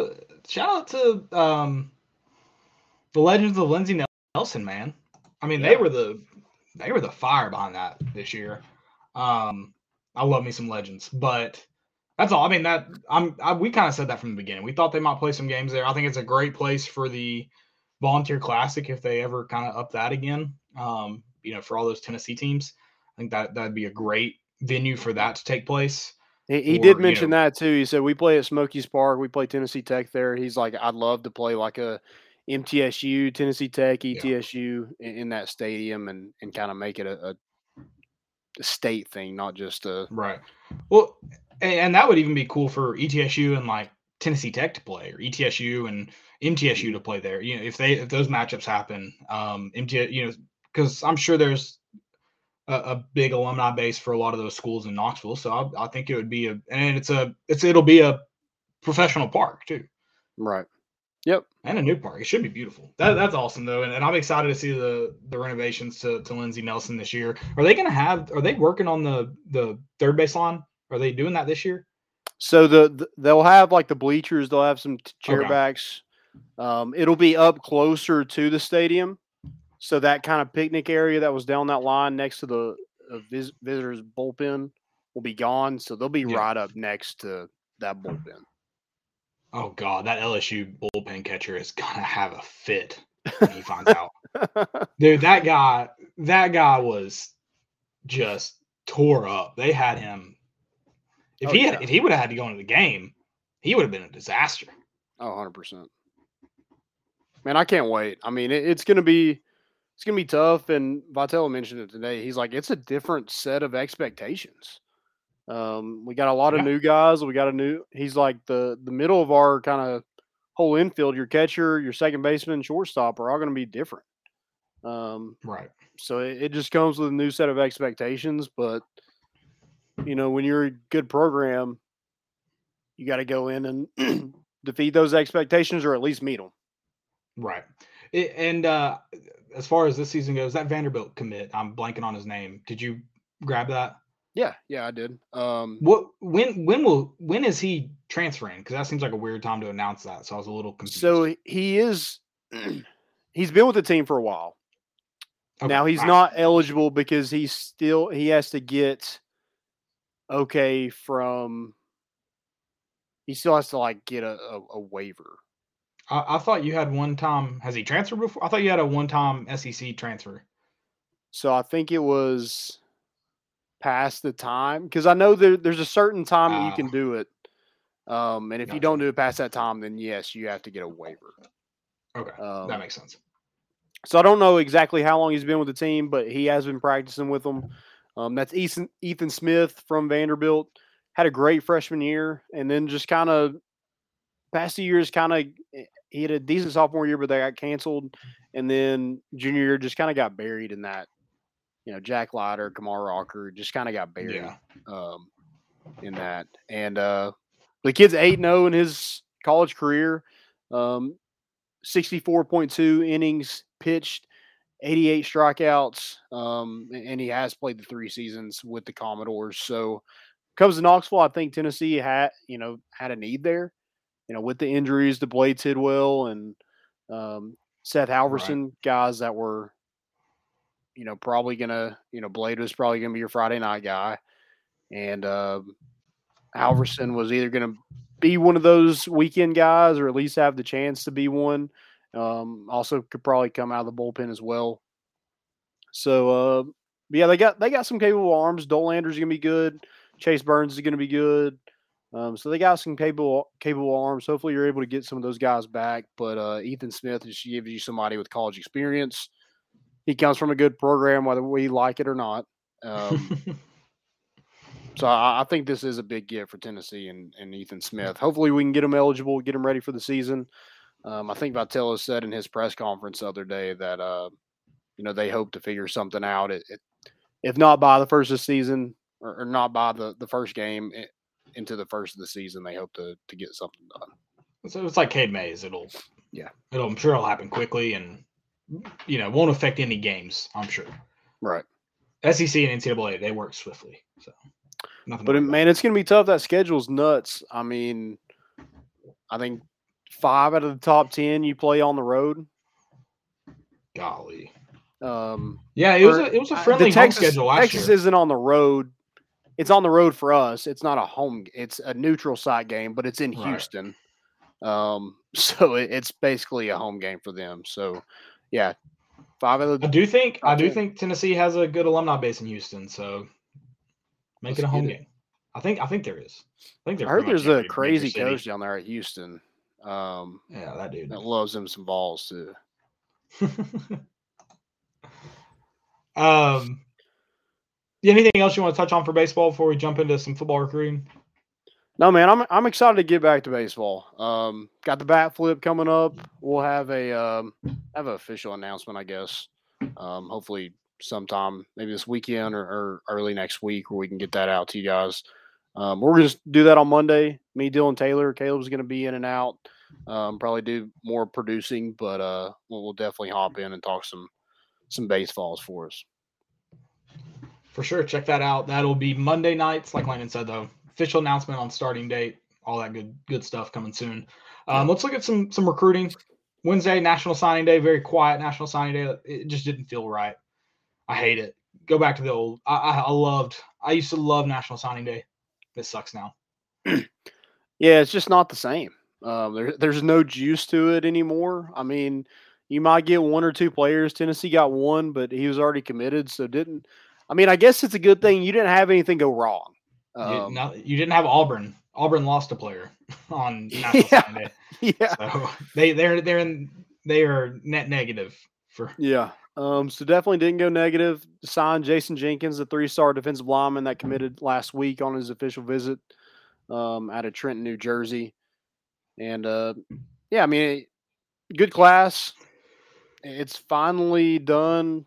shout out to um, the legends of Lindsey Nelson, man. I mean, Yeah. they were the they were the fire behind that this year. Um, I love me some legends, but that's all. I mean, that I'm I, we kind of said that from the beginning. We thought they might play some games there. I think it's a great place for the Volunteer Classic if they ever kind of up that again. Um, you know, for all those Tennessee teams, I think that that'd be a great venue for that to take place. He, he Or, did you mention know- that too. He said we play at Smokies Park. We play Tennessee Tech there. He's like, I'd love to play like a M T S U, Tennessee Tech, E T S U in, in that stadium and and kind of make it a, a, a state thing, not just a Right. Well, and, and that would even be cool for E T S U and like Tennessee Tech to play, or E T S U and M T S U to play there. You know, if they if those matchups happen, um, M T S, you know, because I'm sure there's a, a big alumni base for a lot of those schools in Knoxville. So I, I think it would be a, and it's a, it's it'll be a professional park too. right. Yep. And a new park. It should be beautiful. That, that's awesome though, and, and I'm excited to see the the renovations to, to Lindsey Nelson this year. Are they going to have? Are they working on the the third baseline? Are they doing that this year? So the, the they'll have like the bleachers. They'll have some t- chair Okay. backs. Um, it'll be up closer to the stadium, so that kind of picnic area that was down that line next to the uh, vis- visitors bullpen will be gone. So they'll be Yeah. right up next to that bullpen. Oh God, that L S U bullpen catcher is gonna have a fit when he finds out. Dude, that guy, that guy was just tore up. They had him. If Oh, he had, yeah. if he would have had to go into the game, he would have been a disaster. Oh, one hundred percent. Man, I can't wait. I mean, it, it's going to be it's going to be tough, and Vitello mentioned it today. He's like, it's a different set of expectations. Um, we got a lot of Yeah. new guys. We got a new – he's like the, the middle of our kind of whole infield, your catcher, your second baseman, shortstop are all going to be different. Um, Right. so it, it just comes with a new set of expectations. But, you know, when you're a good program, you got to go in and defeat those expectations or at least meet them. Right. It, and uh, as far as this season goes, that Vanderbilt commit, I'm blanking on his name. Did you grab that? Yeah, yeah, I did. Um, What when when will when is he transferring? Because that seems like a weird time to announce that. So I was a little confused. so he is he's been with the team for a while. Okay, Now he's all right. not eligible because he's still he has to get okay from he still has to like get a, a, a waiver. I, I thought you had one time. Has he transferred before? I thought you had a one-time S E C transfer. So I think it was past the time because I know there, there's a certain time that you Ah. can do it. Um, and if you Gotcha. don't do it past that time, then yes, you have to get a waiver. Okay, Um, that makes sense. So I don't know exactly how long he's been with the team, but he has been practicing with them. Um, that's Ethan, Ethan Smith from Vanderbilt. Had a great freshman year, and then just kind of past two years, kind of he had a decent sophomore year, but they got canceled, and then junior year just kind of got buried in that. You know, Jack Leiter, Kamar Rocker just kind of got buried Yeah. um, in that. And uh, the kid's eight and oh in his college career. Um, sixty-four point two innings pitched, eighty-eight strikeouts, um, and he has played the three seasons with the Commodores. So comes to Knoxville, I think Tennessee had, you know, had a need there, you know, with the injuries to Blade Tidwell and um, Seth Halverson, guys that were, you know, probably going to, you know, Blade was probably going to be your Friday night guy. And um, Halverson was either going to be one of those weekend guys or at least have the chance to be one. Um, also could probably come out of the bullpen as well. So, uh, yeah, they got they got some capable arms. Dolander's going to be good. Chase Burns is going to be good. Um, so they got some capable capable arms. Hopefully you're able to get some of those guys back. But uh, Ethan Smith just gives you somebody with college experience. He comes from a good program, whether we like it or not. Um, so I, I think this is a big gift for Tennessee and, and Ethan Smith. Hopefully we can get him eligible, get him ready for the season. Um, I think Vitello said in his press conference the other day that, uh, you know, they hope to figure something out. It, it, if not by the first of the season or, or not by the, the first game it, into the first of the season, they hope to to get something done. So it's like Cade Mays. It'll, Yeah. it'll. I'm sure it'll happen quickly, and you know, won't affect any games. I'm sure. Right. S E C and N C double A, they work swiftly. So, nothing. But to it, worry man, it's going to be tough. That schedule's nuts. I mean, I think five out of the top ten you play on the road. Golly. Um, yeah, it was or, a it was a friendly the Texas, home schedule last Texas year. isn't on the road. It's on the road for us. It's not a home. It's a neutral site game, but it's in Right. Houston. Um, so it, it's basically a home game for them. So, yeah, five of the. I do think I do ten. think Tennessee has a good alumni base in Houston, so make Let's it a home get it. game. I think I think there is. I think I they're heard pretty much there's a every major crazy city. coach down there at Houston. Um, Yeah, that dude. that loves him some balls too. um, yeah, anything else you want to touch on for baseball before we jump into some football recruiting? No, man, I'm I'm excited to get back to baseball. Um, got the bat flip coming up. We'll have a um, have an official announcement, I guess. Um, hopefully sometime, maybe this weekend or, or early next week, where we can get that out to you guys. Um, we're going to do that on Monday. Me, Dylan Taylor, Caleb's going to be in and out. Um, probably do more producing, but uh, we'll, we'll definitely hop in and talk some some baseballs for us. For sure, check that out. That'll be Monday nights, like Landon said, though. Official announcement on starting date, all that good good stuff coming soon. Um, let's look at some some recruiting. Wednesday, National Signing Day, very quiet National Signing Day. It just didn't feel right. I hate it. Go back to the old. I, I, I loved. I used to love National Signing Day. It sucks now. Yeah, it's just not the same. Um, there, there's no juice to it anymore. I mean, you might get one or two players. Tennessee got one, but he was already committed, so didn't. I mean, I guess it's a good thing you didn't have anything go wrong. Um, you, no, you didn't have Auburn. Auburn lost a player on National yeah, Signing Day. Yeah. So they they're they're in they are net negative for. Yeah. Um, so definitely didn't go negative. Signed Jason Jenkins, the three-star defensive lineman that committed last week on his official visit um, out of Trenton, New Jersey. And, uh, yeah, I mean, good class. It's finally done,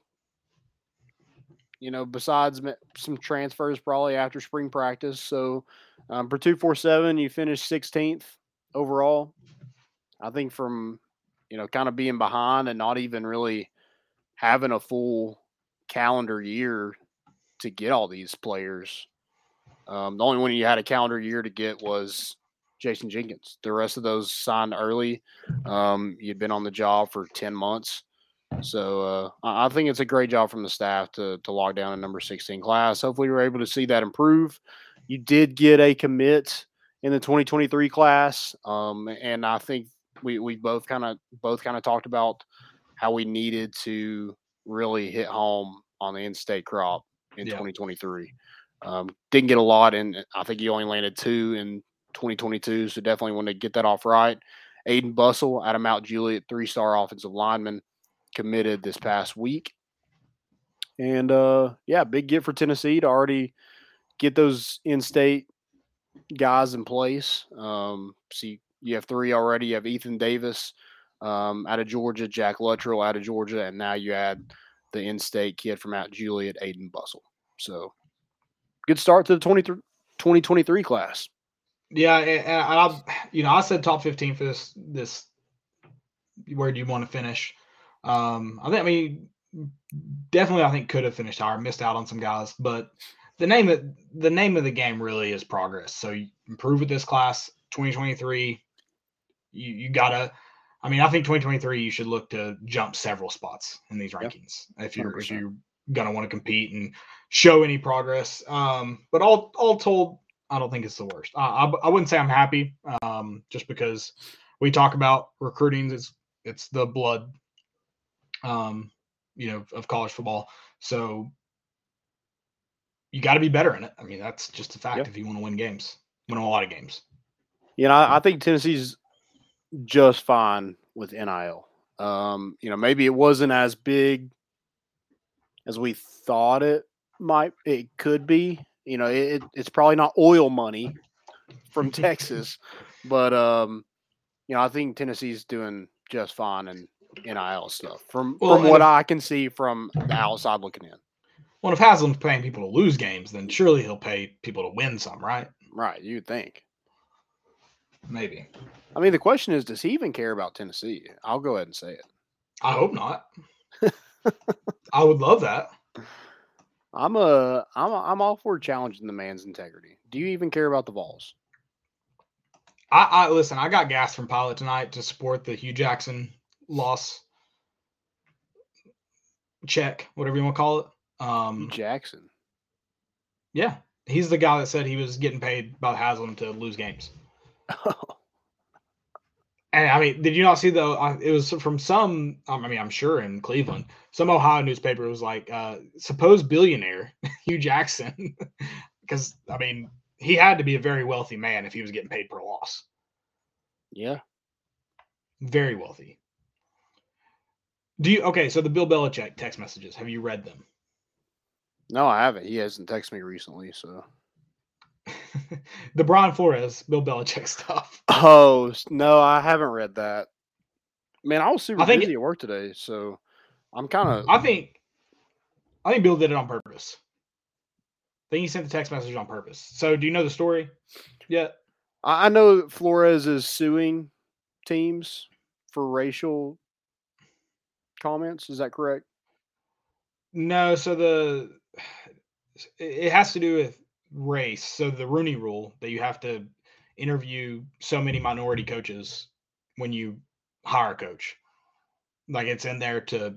you know, besides some transfers probably after spring practice. So um, for two forty-seven, you finished sixteenth overall. I think from, you know, kind of being behind and not even really having a full calendar year to get all these players. Um, the only one you had a calendar year to get was Jason Jenkins. The rest of those signed early. Um, you'd been on the job for ten months. So uh, I think it's a great job from the staff to to log down a number sixteen class. Hopefully we're able to see that improve. You did get a commit in the twenty twenty-three class. Um, and I think we, we both kind of both kind of talked about how we needed to really hit home on the in-state crop in Yeah. twenty twenty-three. Um, didn't get a lot, and I think you only landed two in twenty twenty-two, so definitely want to get that off right. Aiden Bussell out of Mount Juliet, three-star offensive lineman, committed this past week. And, uh, yeah, big get for Tennessee to already get those in-state guys in place. Um, see, you have three already. You have Ethan Davis um, out of Georgia, Jack Luttrell out of Georgia, and now you add the in-state kid from Mount Juliet, Aiden Bussell. So good start to the twenty twenty-three class. Yeah, and I, you know, I said top fifteen for this. This, where do you want to finish? Um, I think, I mean, definitely, I think could have finished higher. Missed out on some guys, but the name of the name of the game really is progress. So you improve with this class, twenty twenty-three. You you gotta. I mean, I think twenty twenty-three you should look to jump several spots in these rankings yep. if you're one hundred percent. If you're gonna want to compete and show any progress. Um, but all all told, I don't think it's the worst. Uh, I I wouldn't say I'm happy. Um, just because we talk about recruiting, it's it's the blood. Um, you know, of college football. So you got to be better in it. I mean, that's just a fact. Yep. If you want to win games, win a lot of games. You know, I think Tennessee's just fine with N I L. Um, you know, maybe it wasn't as big as we thought it might. It could be. You know, it, it's probably not oil money from Texas, but um, you know, I think Tennessee's doing just fine in N I L stuff from well, from what if, I can see from the outside looking in. Well, if Haslam's paying people to lose games, then surely he'll pay people to win some, right? Right, you'd think. Maybe. I mean, the question is, does he even care about Tennessee? I'll go ahead and say it. I hope not. I would love that. I'm a, I'm a, I'm all for challenging the man's integrity. Do you even care about the Vols? I, I listen. I got gas from Pilot tonight to support the Hugh Jackson loss. Check, whatever you want to call it. Um, Jackson. Yeah, he's the guy that said he was getting paid by Haslam to lose games. And I mean, did you not see though? Uh, it was from some. Um, I mean, I'm sure in Cleveland, some Ohio newspaper was like, uh, supposed billionaire Hugh Jackson, because I mean, he had to be a very wealthy man if he was getting paid per loss. Yeah, very wealthy. Do you okay? So the Bill Belichick text messages, have you read them? No, I haven't. He hasn't texted me recently, so. The Brian Flores, Bill Belichick stuff. Oh no, I haven't read that. Man, I was super I think busy it, at work today, so I'm kind of. I think, I think Bill did it on purpose. I think he sent the text message on purpose. So, do you know the story yet? I know Flores is suing teams for racial comments. Is that correct? No. So the it has to do with race. So the Rooney Rule that you have to interview so many minority coaches when you hire a coach. Like it's in there to.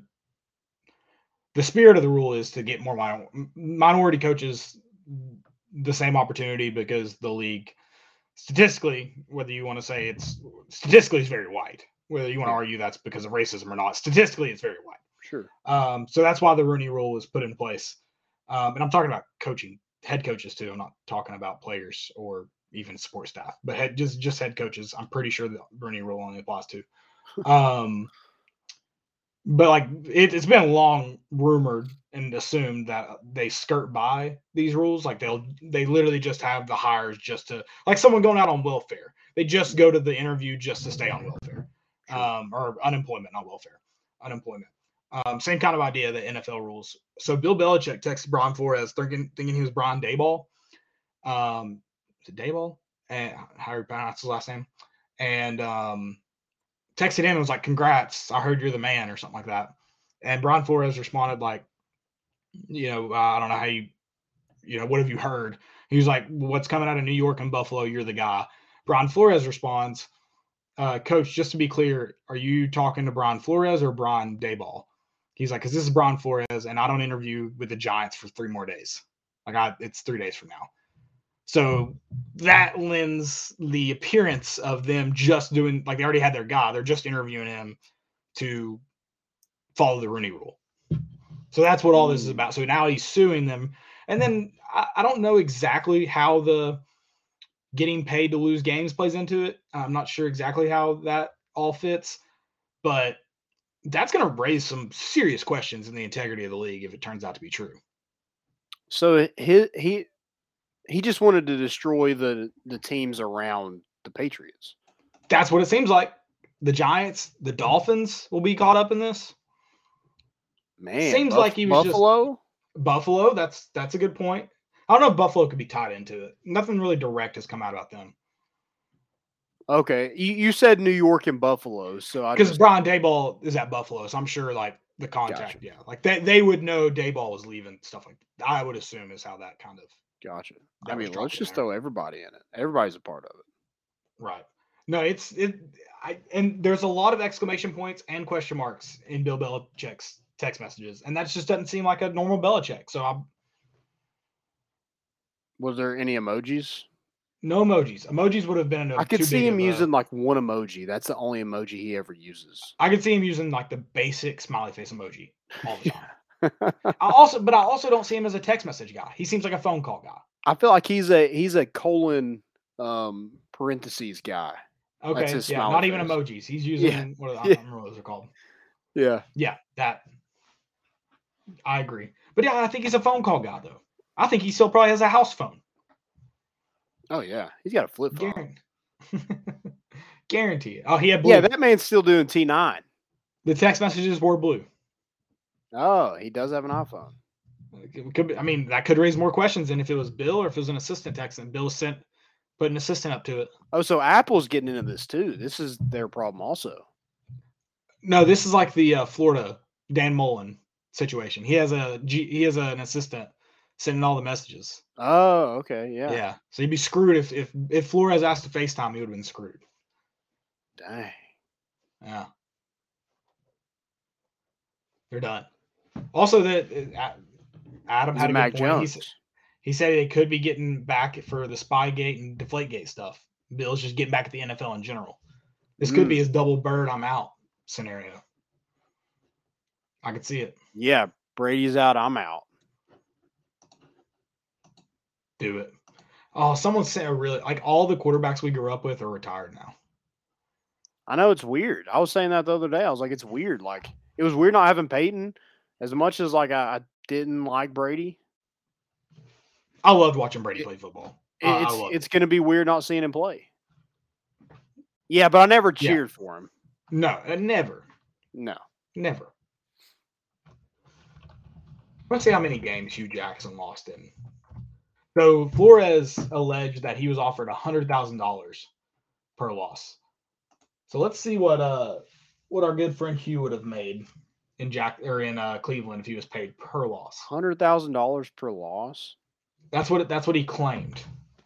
The spirit of the rule is to get more minor, minority coaches the same opportunity because the league, statistically, whether you want to say it's statistically it's very white, whether you want to argue that's because of racism or not, statistically it's very white. Sure. Um, so that's why the Rooney Rule was put in place. Um, and I'm talking about coaching, head coaches too. I'm not talking about players or even support staff, but head, just just head coaches. I'm pretty sure the Rooney Rule only applies to. Um, but like it, it's been long rumored and assumed that they skirt by these rules. Like they'll they literally just have the hires just to like someone going out on welfare. They just go to the interview just to stay on welfare, um, or unemployment, not welfare, unemployment. Um, same kind of idea that N F L rules. So Bill Belichick texted Brian Flores thinking thinking he was Brian Daboll. Um, is it Daboll? And how you pronounce his last name? And um, texted him and was like, "Congrats! I heard you're the man," or something like that. And Brian Flores responded like, "You know, uh, I don't know how you, you know, what have you heard?" He was like, "What's coming out of New York and Buffalo? You're the guy." Brian Flores responds, uh, "Coach, just to be clear, are you talking to Brian Flores or Brian Daboll?" He's like, because this is Brian Flores, and I don't interview with the Giants for three more days. Like, I, it's three days from now. So that lends the appearance of them just doing, like, they already had their guy. They're just interviewing him to follow the Rooney Rule. So that's what all this is about. So now he's suing them. And then I, I don't know exactly how the getting paid to lose games plays into it. I'm not sure exactly how that all fits, but that's going to raise some serious questions in the integrity of the league if it turns out to be true. So he he he just wanted to destroy the the teams around the Patriots. That's what it seems like. The Giants, the Dolphins will be caught up in this. Man, seems Buff- like he was Buffalo. Just, Buffalo. That's that's a good point. I don't know if Buffalo could be tied into it. Nothing really direct has come out about them. Okay, you, you said New York and Buffalo, so I because just... Brian Daboll is at Buffalo, so I'm sure like the contact, gotcha. yeah, like they, they would know Daboll was leaving, stuff like that. I would assume is how that kind of. Gotcha. I mean, let's just throw everybody in it. Everybody's a part of it. Right. No, it's it. I and there's a lot of exclamation points and question marks in Bill Belichick's text messages, and that just doesn't seem like a normal Belichick. So I'm. Was there any emojis? No emojis. Emojis would have been. A, I could too see big him of a, using like one emoji. That's the only emoji he ever uses. I could see him using like the basic smiley face emoji all the time. I also, but I also don't see him as a text message guy. He seems like a phone call guy. I feel like he's a he's a colon um, parentheses guy. Okay, yeah, not face. Even emojis. He's using yeah. what are, I yeah. don't remember what those are called. Yeah, yeah, that. I agree, but yeah, I think he's a phone call guy though. I think he still probably has a house phone. Oh yeah, he's got a flip phone. Guarantee. Guarantee. Oh, he had blue. Yeah, that man's still doing T nine. The text messages were blue. Oh, he does have an iPhone. It could be, I mean, that could raise more questions than if it was Bill or if it was an assistant text and Bill sent put an assistant up to it. Oh, so Apple's getting into this too. This is their problem also. No, this is like the uh, Florida Dan Mullen situation. He has a G, he has an assistant sending all the messages. Oh, okay, yeah. Yeah. So he'd be screwed if if if Flores asked to FaceTime, he would have been screwed. Dang. Yeah. They're done. Also, that uh, Adam Is had it a Mac good point. He, Jones? s- he said they could be getting back for the Spygate and Deflategate stuff. Bill's just getting back at the N F L in general. This could Mm. be his double bird, I'm out scenario. I could see it. Yeah, Brady's out, I'm out. Do it. Oh, someone said a really like all the quarterbacks we grew up with are retired now. I know it's weird. I was saying that the other day. I was like, it's weird. Like, it was weird not having Peyton. As much as like I, I didn't like Brady, I loved watching Brady It- play football. it- I- I it's loved it's going to be weird not seeing him play. Yeah, but I never Yeah. cheered for him. No, uh, never. No. Never. Let's see how many games Hugh Jackson lost in. So Flores alleged that he was offered one hundred thousand dollars per loss. So let's see what uh what our good friend Hugh would have made in Jack or in uh, Cleveland if he was paid per loss. one hundred thousand dollars per loss? That's what that's what he claimed.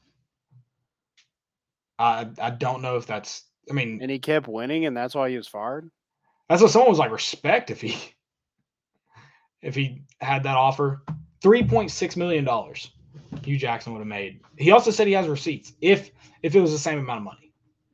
I I don't know if that's. I mean, And he kept winning, and that's why he was fired? that's what someone was like. Respect if he if he had that offer. Three point six million dollars. Hugh Jackson would have made. He also said he has receipts if if it was the same amount of money.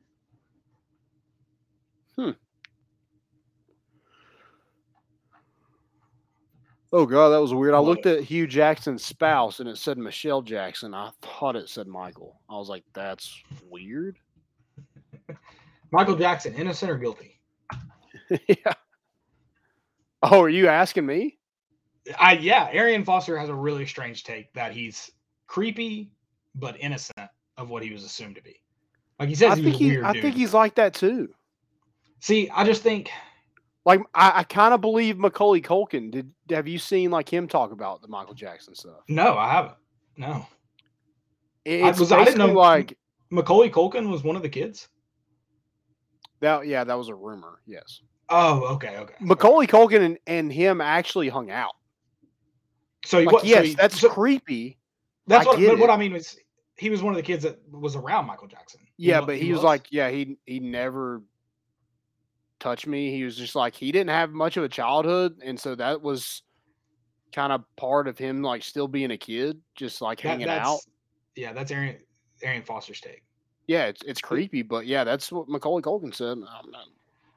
Oh, God, that was weird. I Love looked it. at Hugh Jackson's spouse, and it said Michelle Jackson. I thought it said Michael. I was like, that's weird. Michael Jackson, innocent or guilty? Yeah. Oh, are you asking me? I yeah, Arian Foster has a really strange take that he's creepy but innocent of what he was assumed to be. Like he says, I he think was a he, weird I dude. think he's like that too. See, I just think Like I, I kind of believe Macaulay Culkin. Did have you seen like him talk about the Michael Jackson stuff? no, I haven't. No, It- I It's was- I didn't basically know- like Macaulay Culkin was one of the kids. that. Yeah, that was a rumor. Yes, Oh, okay, okay. Macaulay Culkin and, and him actually hung out. So he Like, was. so yes, he- that's so creepy. that's I what. get But what it. I mean was, he was one of the kids that was around Michael Jackson. He Yeah, wa- but he was like, yeah, he he never touched me. He was just like he didn't have much of a childhood, and so that was kind of part of him, like still being a kid, just like that, hanging that's, out. Yeah, that's Arian Arian Foster's take. Yeah, it's it's creepy, but yeah, that's what Macaulay Culkin said. I'm not,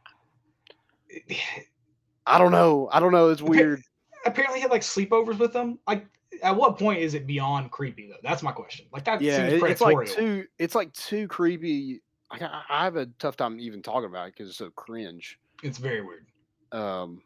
I don't know. I don't know. It's weird. Apparently, he had like sleepovers with them. Like, at what point is it beyond creepy though? That's my question. Like that Yeah, seems it- it's like predatory. too. It's like too creepy. Like, I, I have a tough time even talking about it because it's so cringe. It's very weird. Um,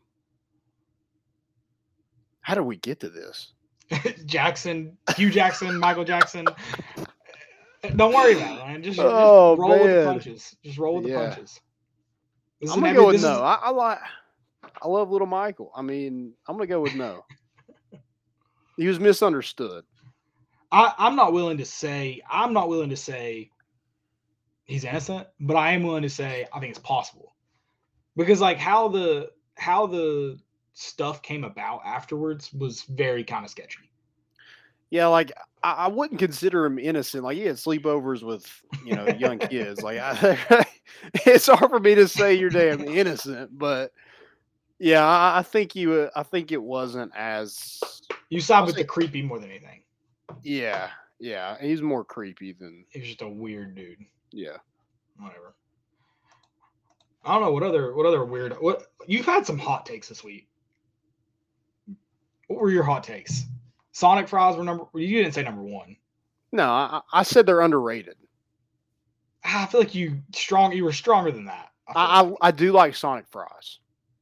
how did we get to this? Jackson, Hugh Jackson, Michael Jackson. Don't worry about it, man. Just, just Oh, roll with the man. punches. Just roll with the Yeah. punches. This I'm is gonna every- go with this is- no. I, I like. I love Little Michael. I mean, I'm gonna go with no. He was misunderstood. I, I'm not willing to say. I'm not willing to say he's innocent, but I am willing to say I think it's possible because like how the how the stuff came about afterwards was very kind of sketchy. Yeah, like I, I wouldn't consider him innocent. Like he had sleepovers with you know young kids. Like I, it's hard for me to say you're damn innocent, but yeah, I, I think you. I think it wasn't as. You side I'll with say- the creepy more than anything. Yeah, yeah, he's more creepy than He was just a weird dude. yeah. Whatever. I don't know what other what other weird what you've had some hot takes this week. What were your hot takes? Sonic fries were number. You didn't say number one. No, I, I said they're underrated. I feel like you strong. You were stronger than that. I, feel I, like. I I do like Sonic fries.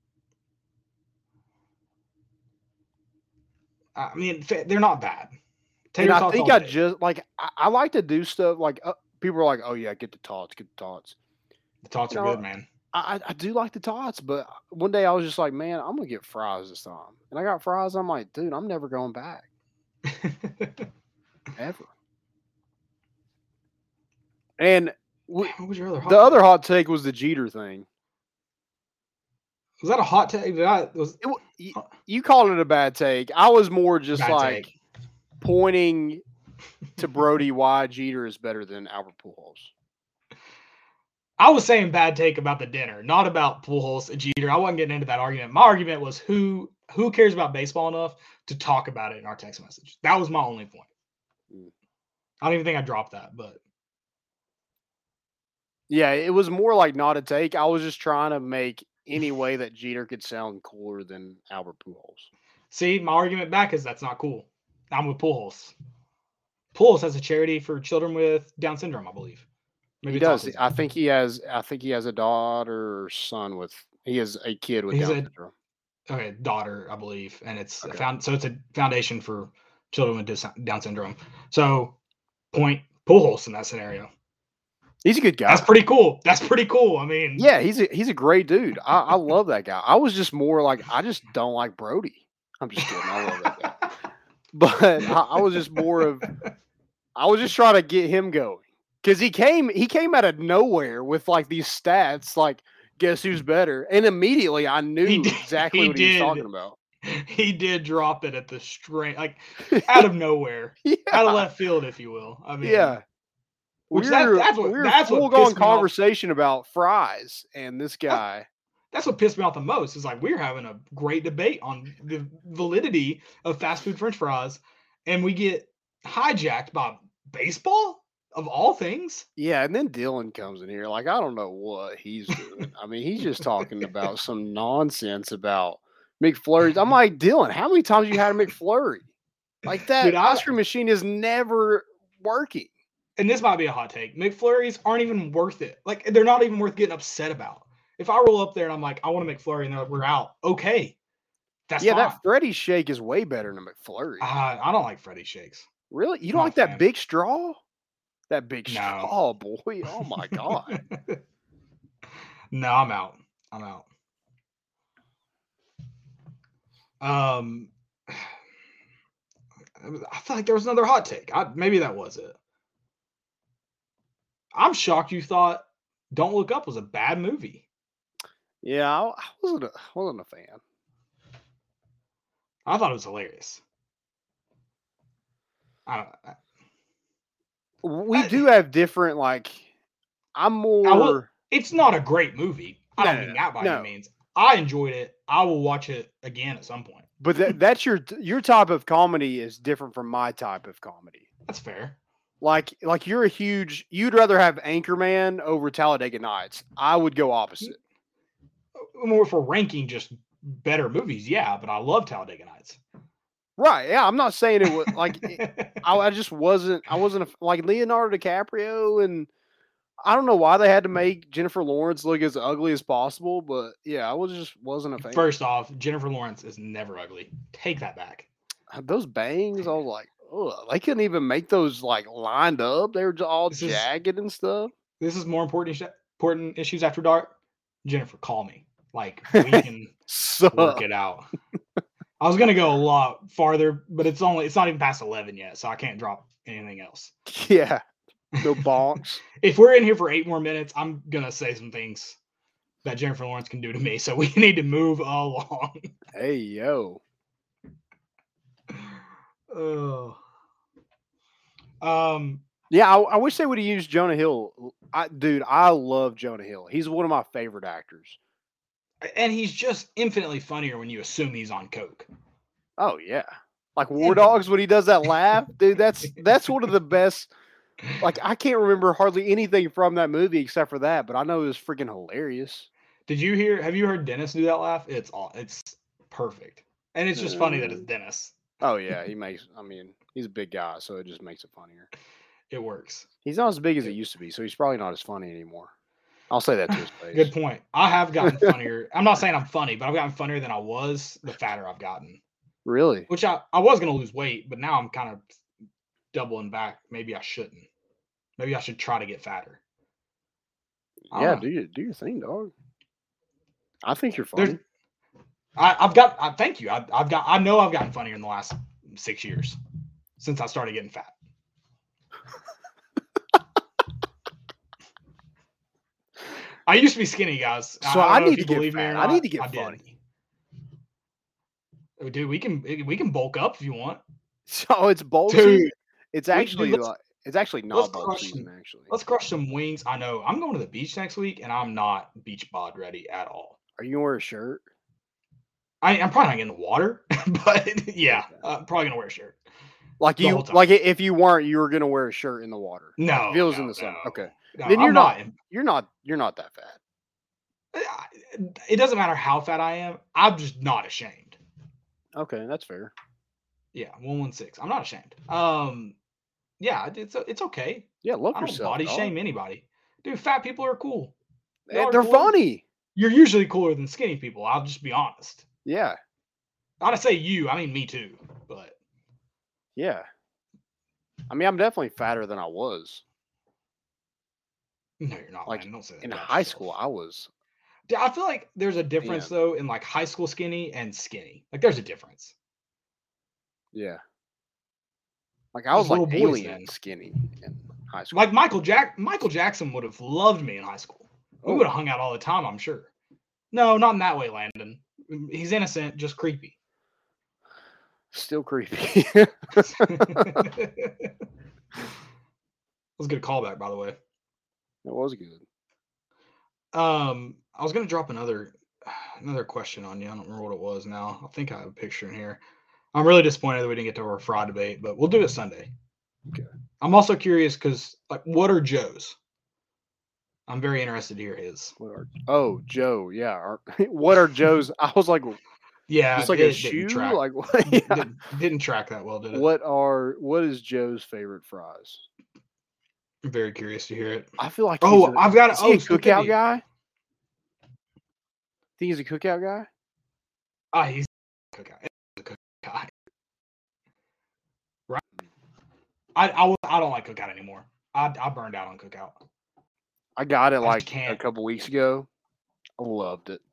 I mean, fa- they're not bad. And Tater I tots think all I day. just like I, I like to do stuff like uh, people are like, oh yeah, get the tots, get the tots. the tots are No. good, man. I, I I do like the tots, but one day I was just like, man, I'm gonna get fries this time, and I got fries. I'm like, dude, I'm never going back ever. And w- what was your other hot the take? other hot take was the Jeter thing. Was that a hot take? Did I, was It, wa- you, you called it a bad take. I was more just Bad like, take. pointing to Brody why Jeter is better than Albert Pujols. I was saying bad take about the dinner, not about Pujols and Jeter. I wasn't getting into that argument. My argument was who who cares about baseball enough to talk about it in our text message. That was my only point. Mm. I don't even think I dropped that, but yeah, it was more like not a take. I was just trying to make any way that Jeter could sound cooler than Albert Pujols. See, my argument back is that's not cool. I'm with Pujols. Pujols has a charity for children with Down syndrome, I believe. Maybe he does. Autism. I think he has. I think he has a daughter or son with. He has a kid with He's Down a, syndrome. Okay, daughter, I believe, and it's okay. a found. So it's a foundation for children with Down syndrome. So, point Pujols in that scenario. He's a good guy. That's pretty cool. That's pretty cool. I mean, yeah, he's a he's a great dude. I, I love that guy. I was just more like I just don't like Brody. I'm just kidding. I love that guy, but I, I was just more of. I was just trying to get him going. Because he came, he came out of nowhere with like these stats, like guess who's better, and immediately I knew he did, exactly he what he did. was talking about. He did drop it at the straight, like out of nowhere, yeah. out of left field, if you will. I mean, yeah. Which we that, were, that's what we were that's full what going conversation about fries, and this guy. That, that's what pissed me off the most. Is like we're having a great debate on the validity of fast food French fries, and we get hijacked by baseball. Of all things. Yeah, and then Dylan comes in here. Like, I don't know what he's doing. I mean, he's just talking about some nonsense about McFlurries. I'm like, Dylan, how many times have you had a McFlurry? Like, that Dude, ice cream machine is never working. And this might be a hot take. McFlurries aren't even worth it. Like, they're not even worth getting upset about. If I roll up there and I'm like, I want a McFlurry, and they're like, we're out. Okay. That's Yeah, fine. That Freddy's shake is way better than a McFlurry. Uh, I don't like Freddy's shakes. Really? You don't like that big straw? That big no. straw, boy. Oh, my God. No, I'm out. I'm out. Um, I feel like there was another hot take. I, maybe that was it. I'm shocked you thought Don't Look Up was a bad movie. Yeah, I, I wasn't a, wasn't a fan. I thought it was hilarious. I don't I, We I, do have different, like, I'm more. Will, it's not a great movie. I no, don't mean that by no. any means. I enjoyed it. I will watch it again at some point. But that, that's your your type of comedy is different from my type of comedy. That's fair. Like, like you're a huge. You'd rather have Anchorman over Talladega Nights. I would go opposite. More for ranking just better movies, yeah. But I love Talladega Nights. Right, yeah, I'm not saying it was like I, I just wasn't. I wasn't a, like Leonardo DiCaprio, and I don't know why they had to make Jennifer Lawrence look as ugly as possible. But yeah, I was just wasn't a fan. First off, Jennifer Lawrence is never ugly. Take that back. Those bangs, I was like, ugh, they couldn't even make those like lined up. They were just all this jagged is, and stuff. This is more important important issues after dark. Jennifer, call me. Like we can work it out. I was gonna go a lot farther, but it's only it's not even past eleven yet, so I can't drop anything else. Yeah, no bonks. If we're in here for eight more minutes, I'm gonna say some things that Jennifer Lawrence can do to me, so we need to move along. Hey yo. Oh. Um. Yeah, I, I wish they would have used Jonah Hill. I, dude, I love Jonah Hill. He's one of my favorite actors. And he's just infinitely funnier when you assume he's on coke. Oh yeah, like War Dogs when he does that laugh, dude. That's that's one of the best. Like I can't remember hardly anything from that movie except for that, but I know it was freaking hilarious. Did you hear? Have you heard Dennis do that laugh? It's all. It's perfect, and it's just uh, funny that it's Dennis. Oh yeah, he makes. I mean, he's a big guy, so it just makes it funnier. It works. He's not as big as he used to be, so he's probably not as funny anymore. I'll say that to his face. Good point. I have gotten funnier. I'm not saying I'm funny, but I've gotten funnier than I was the fatter I've gotten. Really? Which I, I was going to lose weight, but now I'm kind of doubling back. Maybe I shouldn't. Maybe I should try to get fatter. Yeah, do your, do your thing, dog. I think you're funny. I, I've got, I, thank you. I, I've got, I know I've gotten funnier in the last six years since I started getting fat. I used to be skinny, guys. So I, I need to get fat. I need to get I funny. Did. Dude, we can we can bulk up if you want. So it's bowl Dude, season. It's dude, actually let's- like it's actually let's not bowl crush season. them. Actually, Let's crush some wings. I know. I'm going to the beach next week, and I'm not beach bod ready at all. are you gonna wear a shirt? I, I'm probably not getting in the water, but yeah, Okay. I'm probably gonna wear a shirt. Like The you, whole time. like if you weren't, you were gonna wear a shirt in the water. No, like if it was no, in the sun. no, Okay, no, Then you're I'm not- not. you're not. You're not that fat. It doesn't matter how fat I am. I'm just not ashamed. Okay, that's fair. Yeah, one one six. I'm not ashamed. Um, yeah, it's it's okay. Yeah, love I don't yourself. body dog. shame anybody. Dude, fat people are cool. And Y'all are they're cool. funny. You're usually cooler than skinny people. I'll just be honest. Yeah, Not to say you, I mean me too. But yeah. I mean, I'm definitely fatter than I was no, you're not. Like, man. Don't say that in about high yourself. school. I was. Dude, I feel like there's a difference Yeah. though in like high school skinny and skinny. Like there's a difference. Yeah. Like I was Just like little boys alien then. skinny in high school. Like Michael Jack Michael Jackson would have loved me in high school. We Oh. would have hung out all the time, I'm sure. No, not in that way, Landon. He's innocent, just creepy. Still creepy. That was a good callback, by the way. It was good. Um, I was gonna drop another another question on you. I don't remember what it was now. I think I have a picture in here. I'm really disappointed that we didn't get to our fraud debate, but we'll do it Sunday. Okay. I'm also curious because, like, what are Joe's? I'm very interested to hear his. What are oh Joe? Yeah. Are, what are Joe's? I was like, Yeah, just like it a didn't shoe. track. Like what? Yeah. didn't, didn't track that well, did it? What are what is Joe's favorite fries? I'm very curious to hear it. I feel like Oh, he's a, I've got is oh, he a Spaghetti. cookout guy? Think he's a cookout guy? Ah, he's a cookout. He's a cookout guy. Right? I I, will- I don't like cookout anymore. I I burned out on cookout. I got it I like a can't. couple weeks ago. I loved it.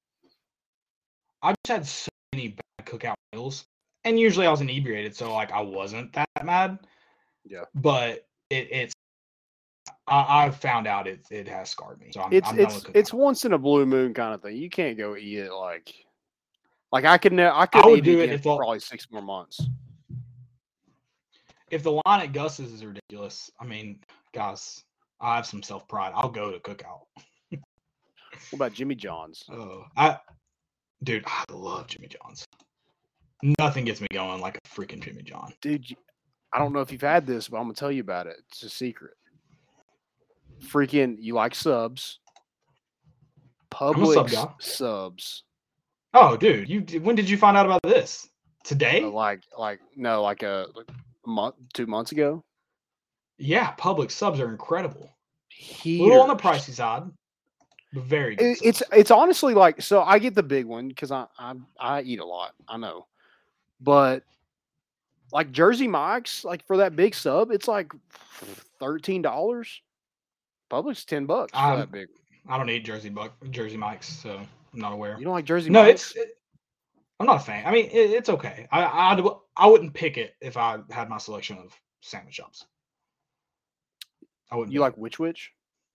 I just had so many bad cookout meals, and usually I was inebriated, so like I wasn't that mad. Yeah. But it, it's I, I've found out it it has scarred me. So I'm, It's I'm done it's with cookout. it's once in a blue moon kind of thing. You can't go eat it like like I could ne- I could I would eat do it it again if for all- probably six more months. If the line at Gus's is ridiculous, I mean, guys, I have some self pride. I'll go to cookout. What about Jimmy John's? Oh, I, dude, I love Jimmy John's. Nothing gets me going like a freaking Jimmy John. Dude, you- I don't know if you've had this, but I'm gonna tell you about it. It's a secret. Freaking, you like subs? Publix sub guy. subs. Oh, dude, you when did you find out about this? Today? Uh, like, like no, like a, like a month, two months ago. Yeah, Publix subs are incredible. A Heaters. little on the pricey side, but very good. It, it's subs. it's honestly like so. I get the big one because I, I I eat a lot. I know, but like Jersey Mike's, like for that big sub, it's like thirteen dollars. Publix ten bucks for Um, that big. I don't eat Jersey Buck Jersey Mike's, so I'm not aware. You don't like Jersey No, Mike's? it's. It, I'm not a fan. I mean, it, it's okay. I I I wouldn't pick it if I had my selection of sandwich shops. I wouldn't. You pick like it. which which?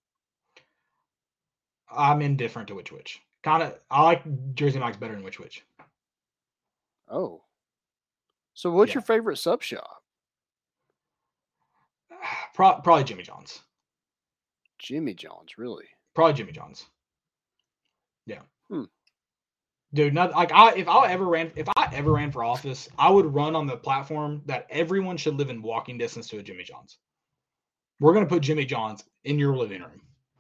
I'm indifferent to which which. Kind of. I like Jersey Mike's better than which which. Oh, so what's Yeah. your favorite sub shop? Pro- probably Jimmy John's. Jimmy John's, really? Probably Jimmy John's. Yeah. Hmm. Dude, not like I if I ever ran if I ever ran for office, I would run on the platform that everyone should live in walking distance to a Jimmy John's. We're gonna put Jimmy John's in your living room.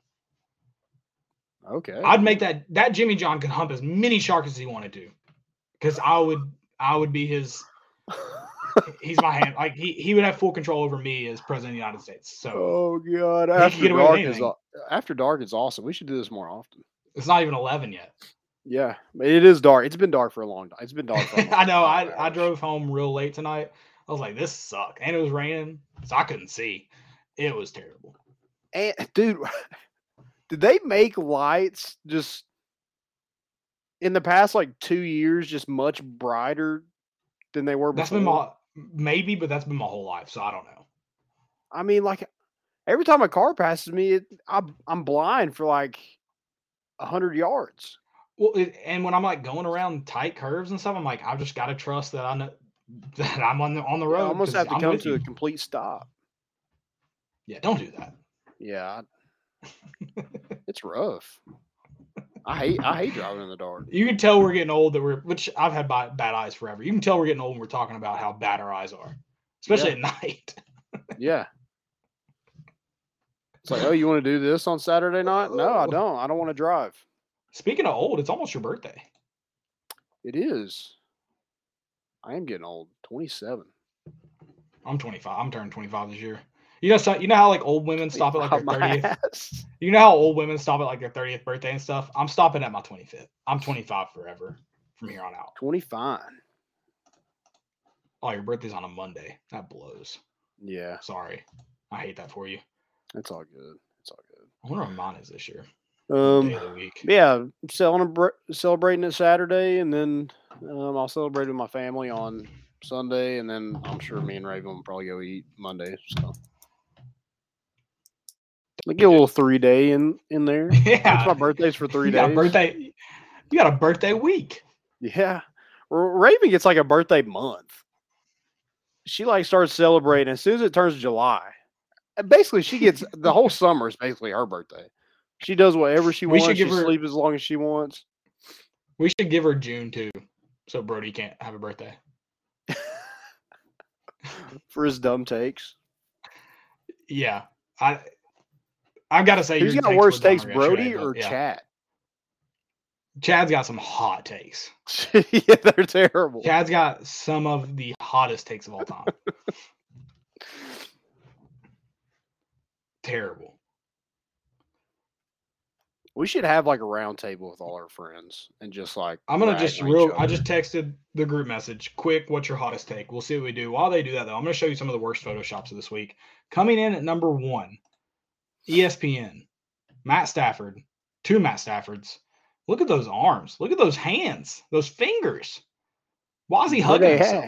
Okay. I'd make that that Jimmy John could hump as many sharks as he wanted to, because I would I would be his. He's my hand. Like he, he would have full control over me as president of the United States. So Oh god! could After get away with dark is anything. aw- after dark is awesome. We should do this more often. it's not even eleven yet. Yeah, it is dark. It's been dark for a long time. It's been dark. For a long I know. five I, I hours. drove home real late tonight. I was like, this sucked. And it was raining, so I couldn't see. It was terrible. And dude, did they make lights just in the past like two years just much brighter than they were That's before? been my maybe, but that's been my whole life, so I don't know. I mean, like every time a car passes me, it, I'm I'm blind for like a hundred yards. Well, it, and when I'm like going around tight curves and stuff, I'm like, I've just got to trust that I know that I'm on the on the Yeah, road. I almost 'cause have to I'm come with to you. a complete stop. Yeah, don't do that. Yeah, I- it's rough. I hate I hate driving in the dark. You can tell we're getting old. That we're which I've had bad, bad eyes forever. You can tell we're getting old when we're talking about how bad our eyes are, especially at night. Yeah. It's like, oh, you want to do this on Saturday night? No, I don't. I don't want to drive. Speaking of old, it's almost your birthday. It is. I am getting old. twenty-seven. I'm twenty-five. I'm turning twenty-five this year. You know, so, you know how like old women stop at like their My thirtieth. ass. You know how old women stop at like their thirtieth birthday and stuff. I'm stopping at my twenty-fifth. I'm twenty-five forever from here on out. twenty-five. Oh, your birthday's on a Monday. That blows. Yeah, Sorry, I hate that for you. it's all good. It's all good. I wonder what mine is this year. Um, Day of the week. yeah, celebra- celebrating it Saturday, and then um, I'll celebrate with my family on Sunday, and then I'm sure me and Raven will probably go eat Monday. So I get a little three day in in there. Yeah. It's my birthday's for three you got days. a birthday. You got a birthday week. Yeah, R- Raven gets like a birthday month. She like starts celebrating as soon as it turns July. And basically, she gets the whole summer is basically her birthday. She does whatever she We should wants. She give her- sleeps as long as she wants. We should give her June too, so Brody can't have a birthday. For his dumb takes. Yeah, I. I've got to say, Who's your got takes worse were dumber takes, Brody yesterday, but or yeah. Chad? Chad's got some hot takes. Yeah, they're terrible. Chad's got some of the hottest takes of all time. Terrible. We should have like a round table with all our friends and just like I'm gonna rag just on each real. I other. just texted the group message. Quick, what's your hottest take? We'll see what we do. While they do that, though, I'm gonna show you some of the worst photoshops of this week. Coming in at number one, E S P N, Matt Stafford, two Matt Staffords. Look at those arms. Look at those hands. Those fingers. Why is he What hugging they himself? have.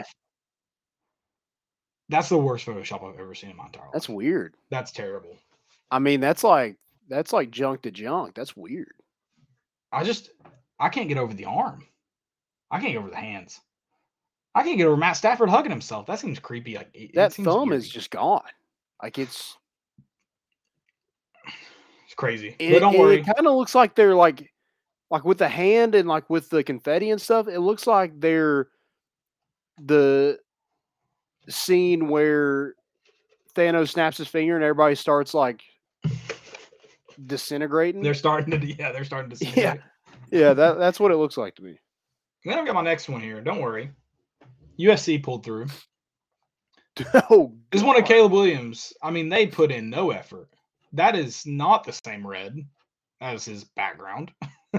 That's the worst Photoshop I've ever seen in my entire life. That's weird. That's terrible. I mean, that's like that's like junk to junk. That's weird. I just I can't get over the arm. I can't get over the hands. I can't get over Matt Stafford hugging himself. That seems creepy. Like it- it That seems thumb eerie. is just gone. Like it's It's crazy. it, but don't it, worry. kind of looks like they're like like with the hand and like with the confetti and stuff. It looks like they're the scene where Thanos snaps his finger and everybody starts like disintegrating. They're starting to yeah, they're starting to see Yeah. Yeah, that that's what it looks like to me. Then I've got my next one here. Don't worry. U S C pulled through. Oh, This one of God. Caleb Williams. I mean, they put in no effort. That is not the same red as his background.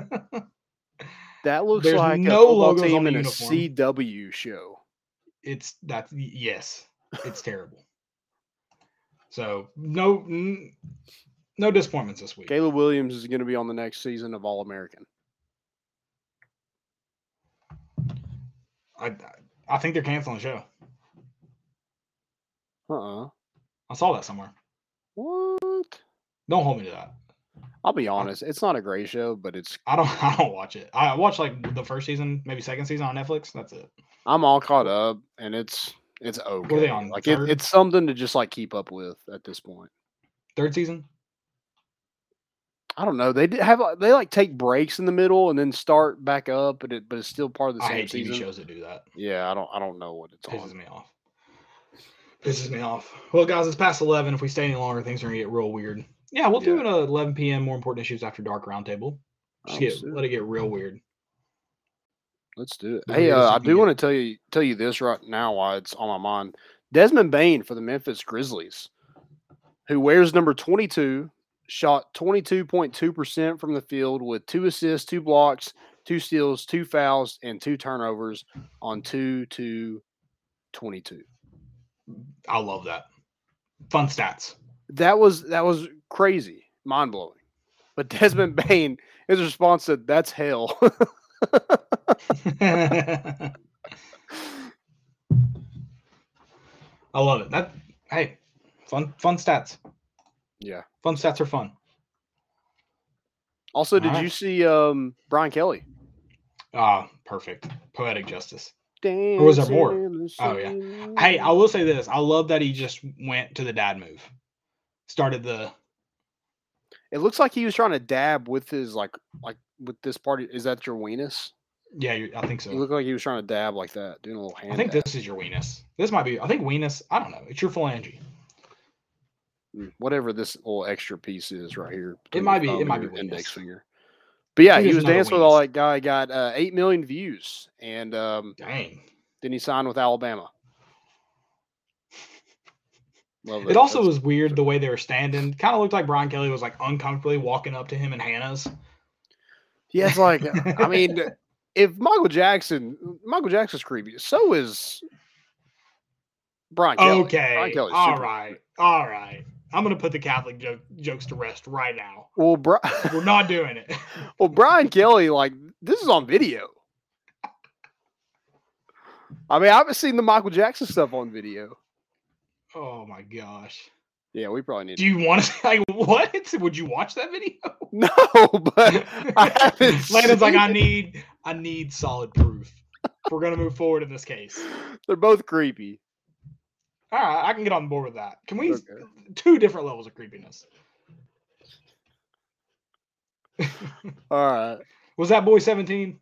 That looks There's like no a football logos team on the in a uniform. C W show. It's that's yes, it's terrible. So no, n- no disappointments this week. Caleb Williams is going to be on the next season of All American. I I think they're canceling the show. Uh uh I saw that somewhere. What? Don't hold me to that. I'll be honest. It's not a great show, but it's. I don't I don't watch it. I watched like the first season, maybe second season on Netflix. That's it. I'm all caught up, and it's it's okay. they on, Like it, third? it's something to just like keep up with at this point. Third season. I don't know. They did have like- they like take breaks in the middle and then start back up, but it but it's still part of the I same hate T V season. shows that do that. Yeah, I don't I don't know what it's Pisses on. me off. Pisses me off. Well, guys, it's past eleven. If we stay any longer, things are gonna get real weird. Yeah, we'll do Yeah. it at eleven p.m. More important issues after dark roundtable. Just Oh, get shit. let it get real weird. Let's do it. The Hey, weirdest uh, you I can do get. want to tell you tell you this right now while it's on my mind. Desmond Bain for the Memphis Grizzlies, who wears number twenty-two, shot twenty-two point two percent from the field with two assists, two blocks, two steals, two fouls, and two turnovers on two to twenty-two. I love that. Fun stats. That was that was crazy, mind blowing. But Desmond Bain, his response said, "That's hell." I love it. That hey, fun fun stats. Yeah. Fun stats are fun. Also, did Alright. you see um, Brian Kelly? Ah, perfect. Poetic justice. Or was there more? Oh, yeah. Hey, I will say this. I love that he just went to the dad move. Started the... It looks like he was trying to dab with his, like, like with this part. Is that your weenus? Yeah, you're, I think so. It looked like he was trying to dab like that, doing a little hand I think dab. this is your weenus. This might be... I think weenus... I don't know. It's your phalange. Whatever this little extra piece is right here. It might be. It might be weenus. Index finger. But yeah, I think he there's was another dancing with all weenus. that guy. Got uh, eight million views, and um, Dang. then he signed with Alabama. Love It that. also That's- was weird the way they were standing. Kind of looked like Brian Kelly was like uncomfortably walking up to him and Hannah's. Yeah, it's like I mean, if Michael Jackson, Michael Jackson's creepy, so is Brian Kelly. Okay. Brian Kelly's All super right. All right. I'm going to put the Catholic joke, jokes to rest right now. Well, Bri- We're not doing it. well, Brian Kelly, like this is on video. I mean, I haven't seen the Michael Jackson stuff on video. Oh my gosh. Yeah, we probably need. Do you want to like what? Would you watch that video? No, but I haven't. Landon's like, seen I it. need, I need solid proof. If we're gonna move forward in this case. They're both creepy. All right, I can get on board with that. Can we? Okay. Two different levels of creepiness. All right. Was that boy seventeen?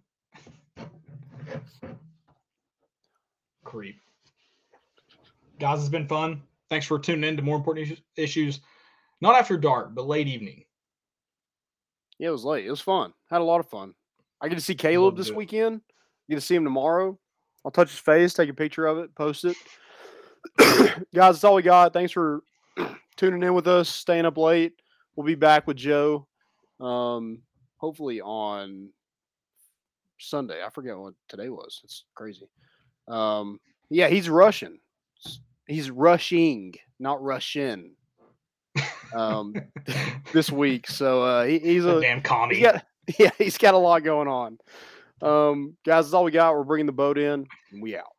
Creep. Guys, it's been fun. Thanks for tuning in to More Important Issues- Issues. Not after dark, but late evening. Yeah, it was late. It was fun. Had a lot of fun. I get to see Caleb Loved this it. weekend. Get to see him tomorrow. I'll touch his face, take a picture of it, post it. Guys, that's all we got. Thanks for tuning in with us, staying up late. We'll be back with Joe, um, hopefully on Sunday. I forget what today was. It's crazy. Um, yeah, he's Russian. He's rushing, not Russian. Um, this week. So uh, he, he's That a damn commie. he's got, yeah, he's got a lot going on. Um, guys, that's all we got. We're bringing the boat in, and we out.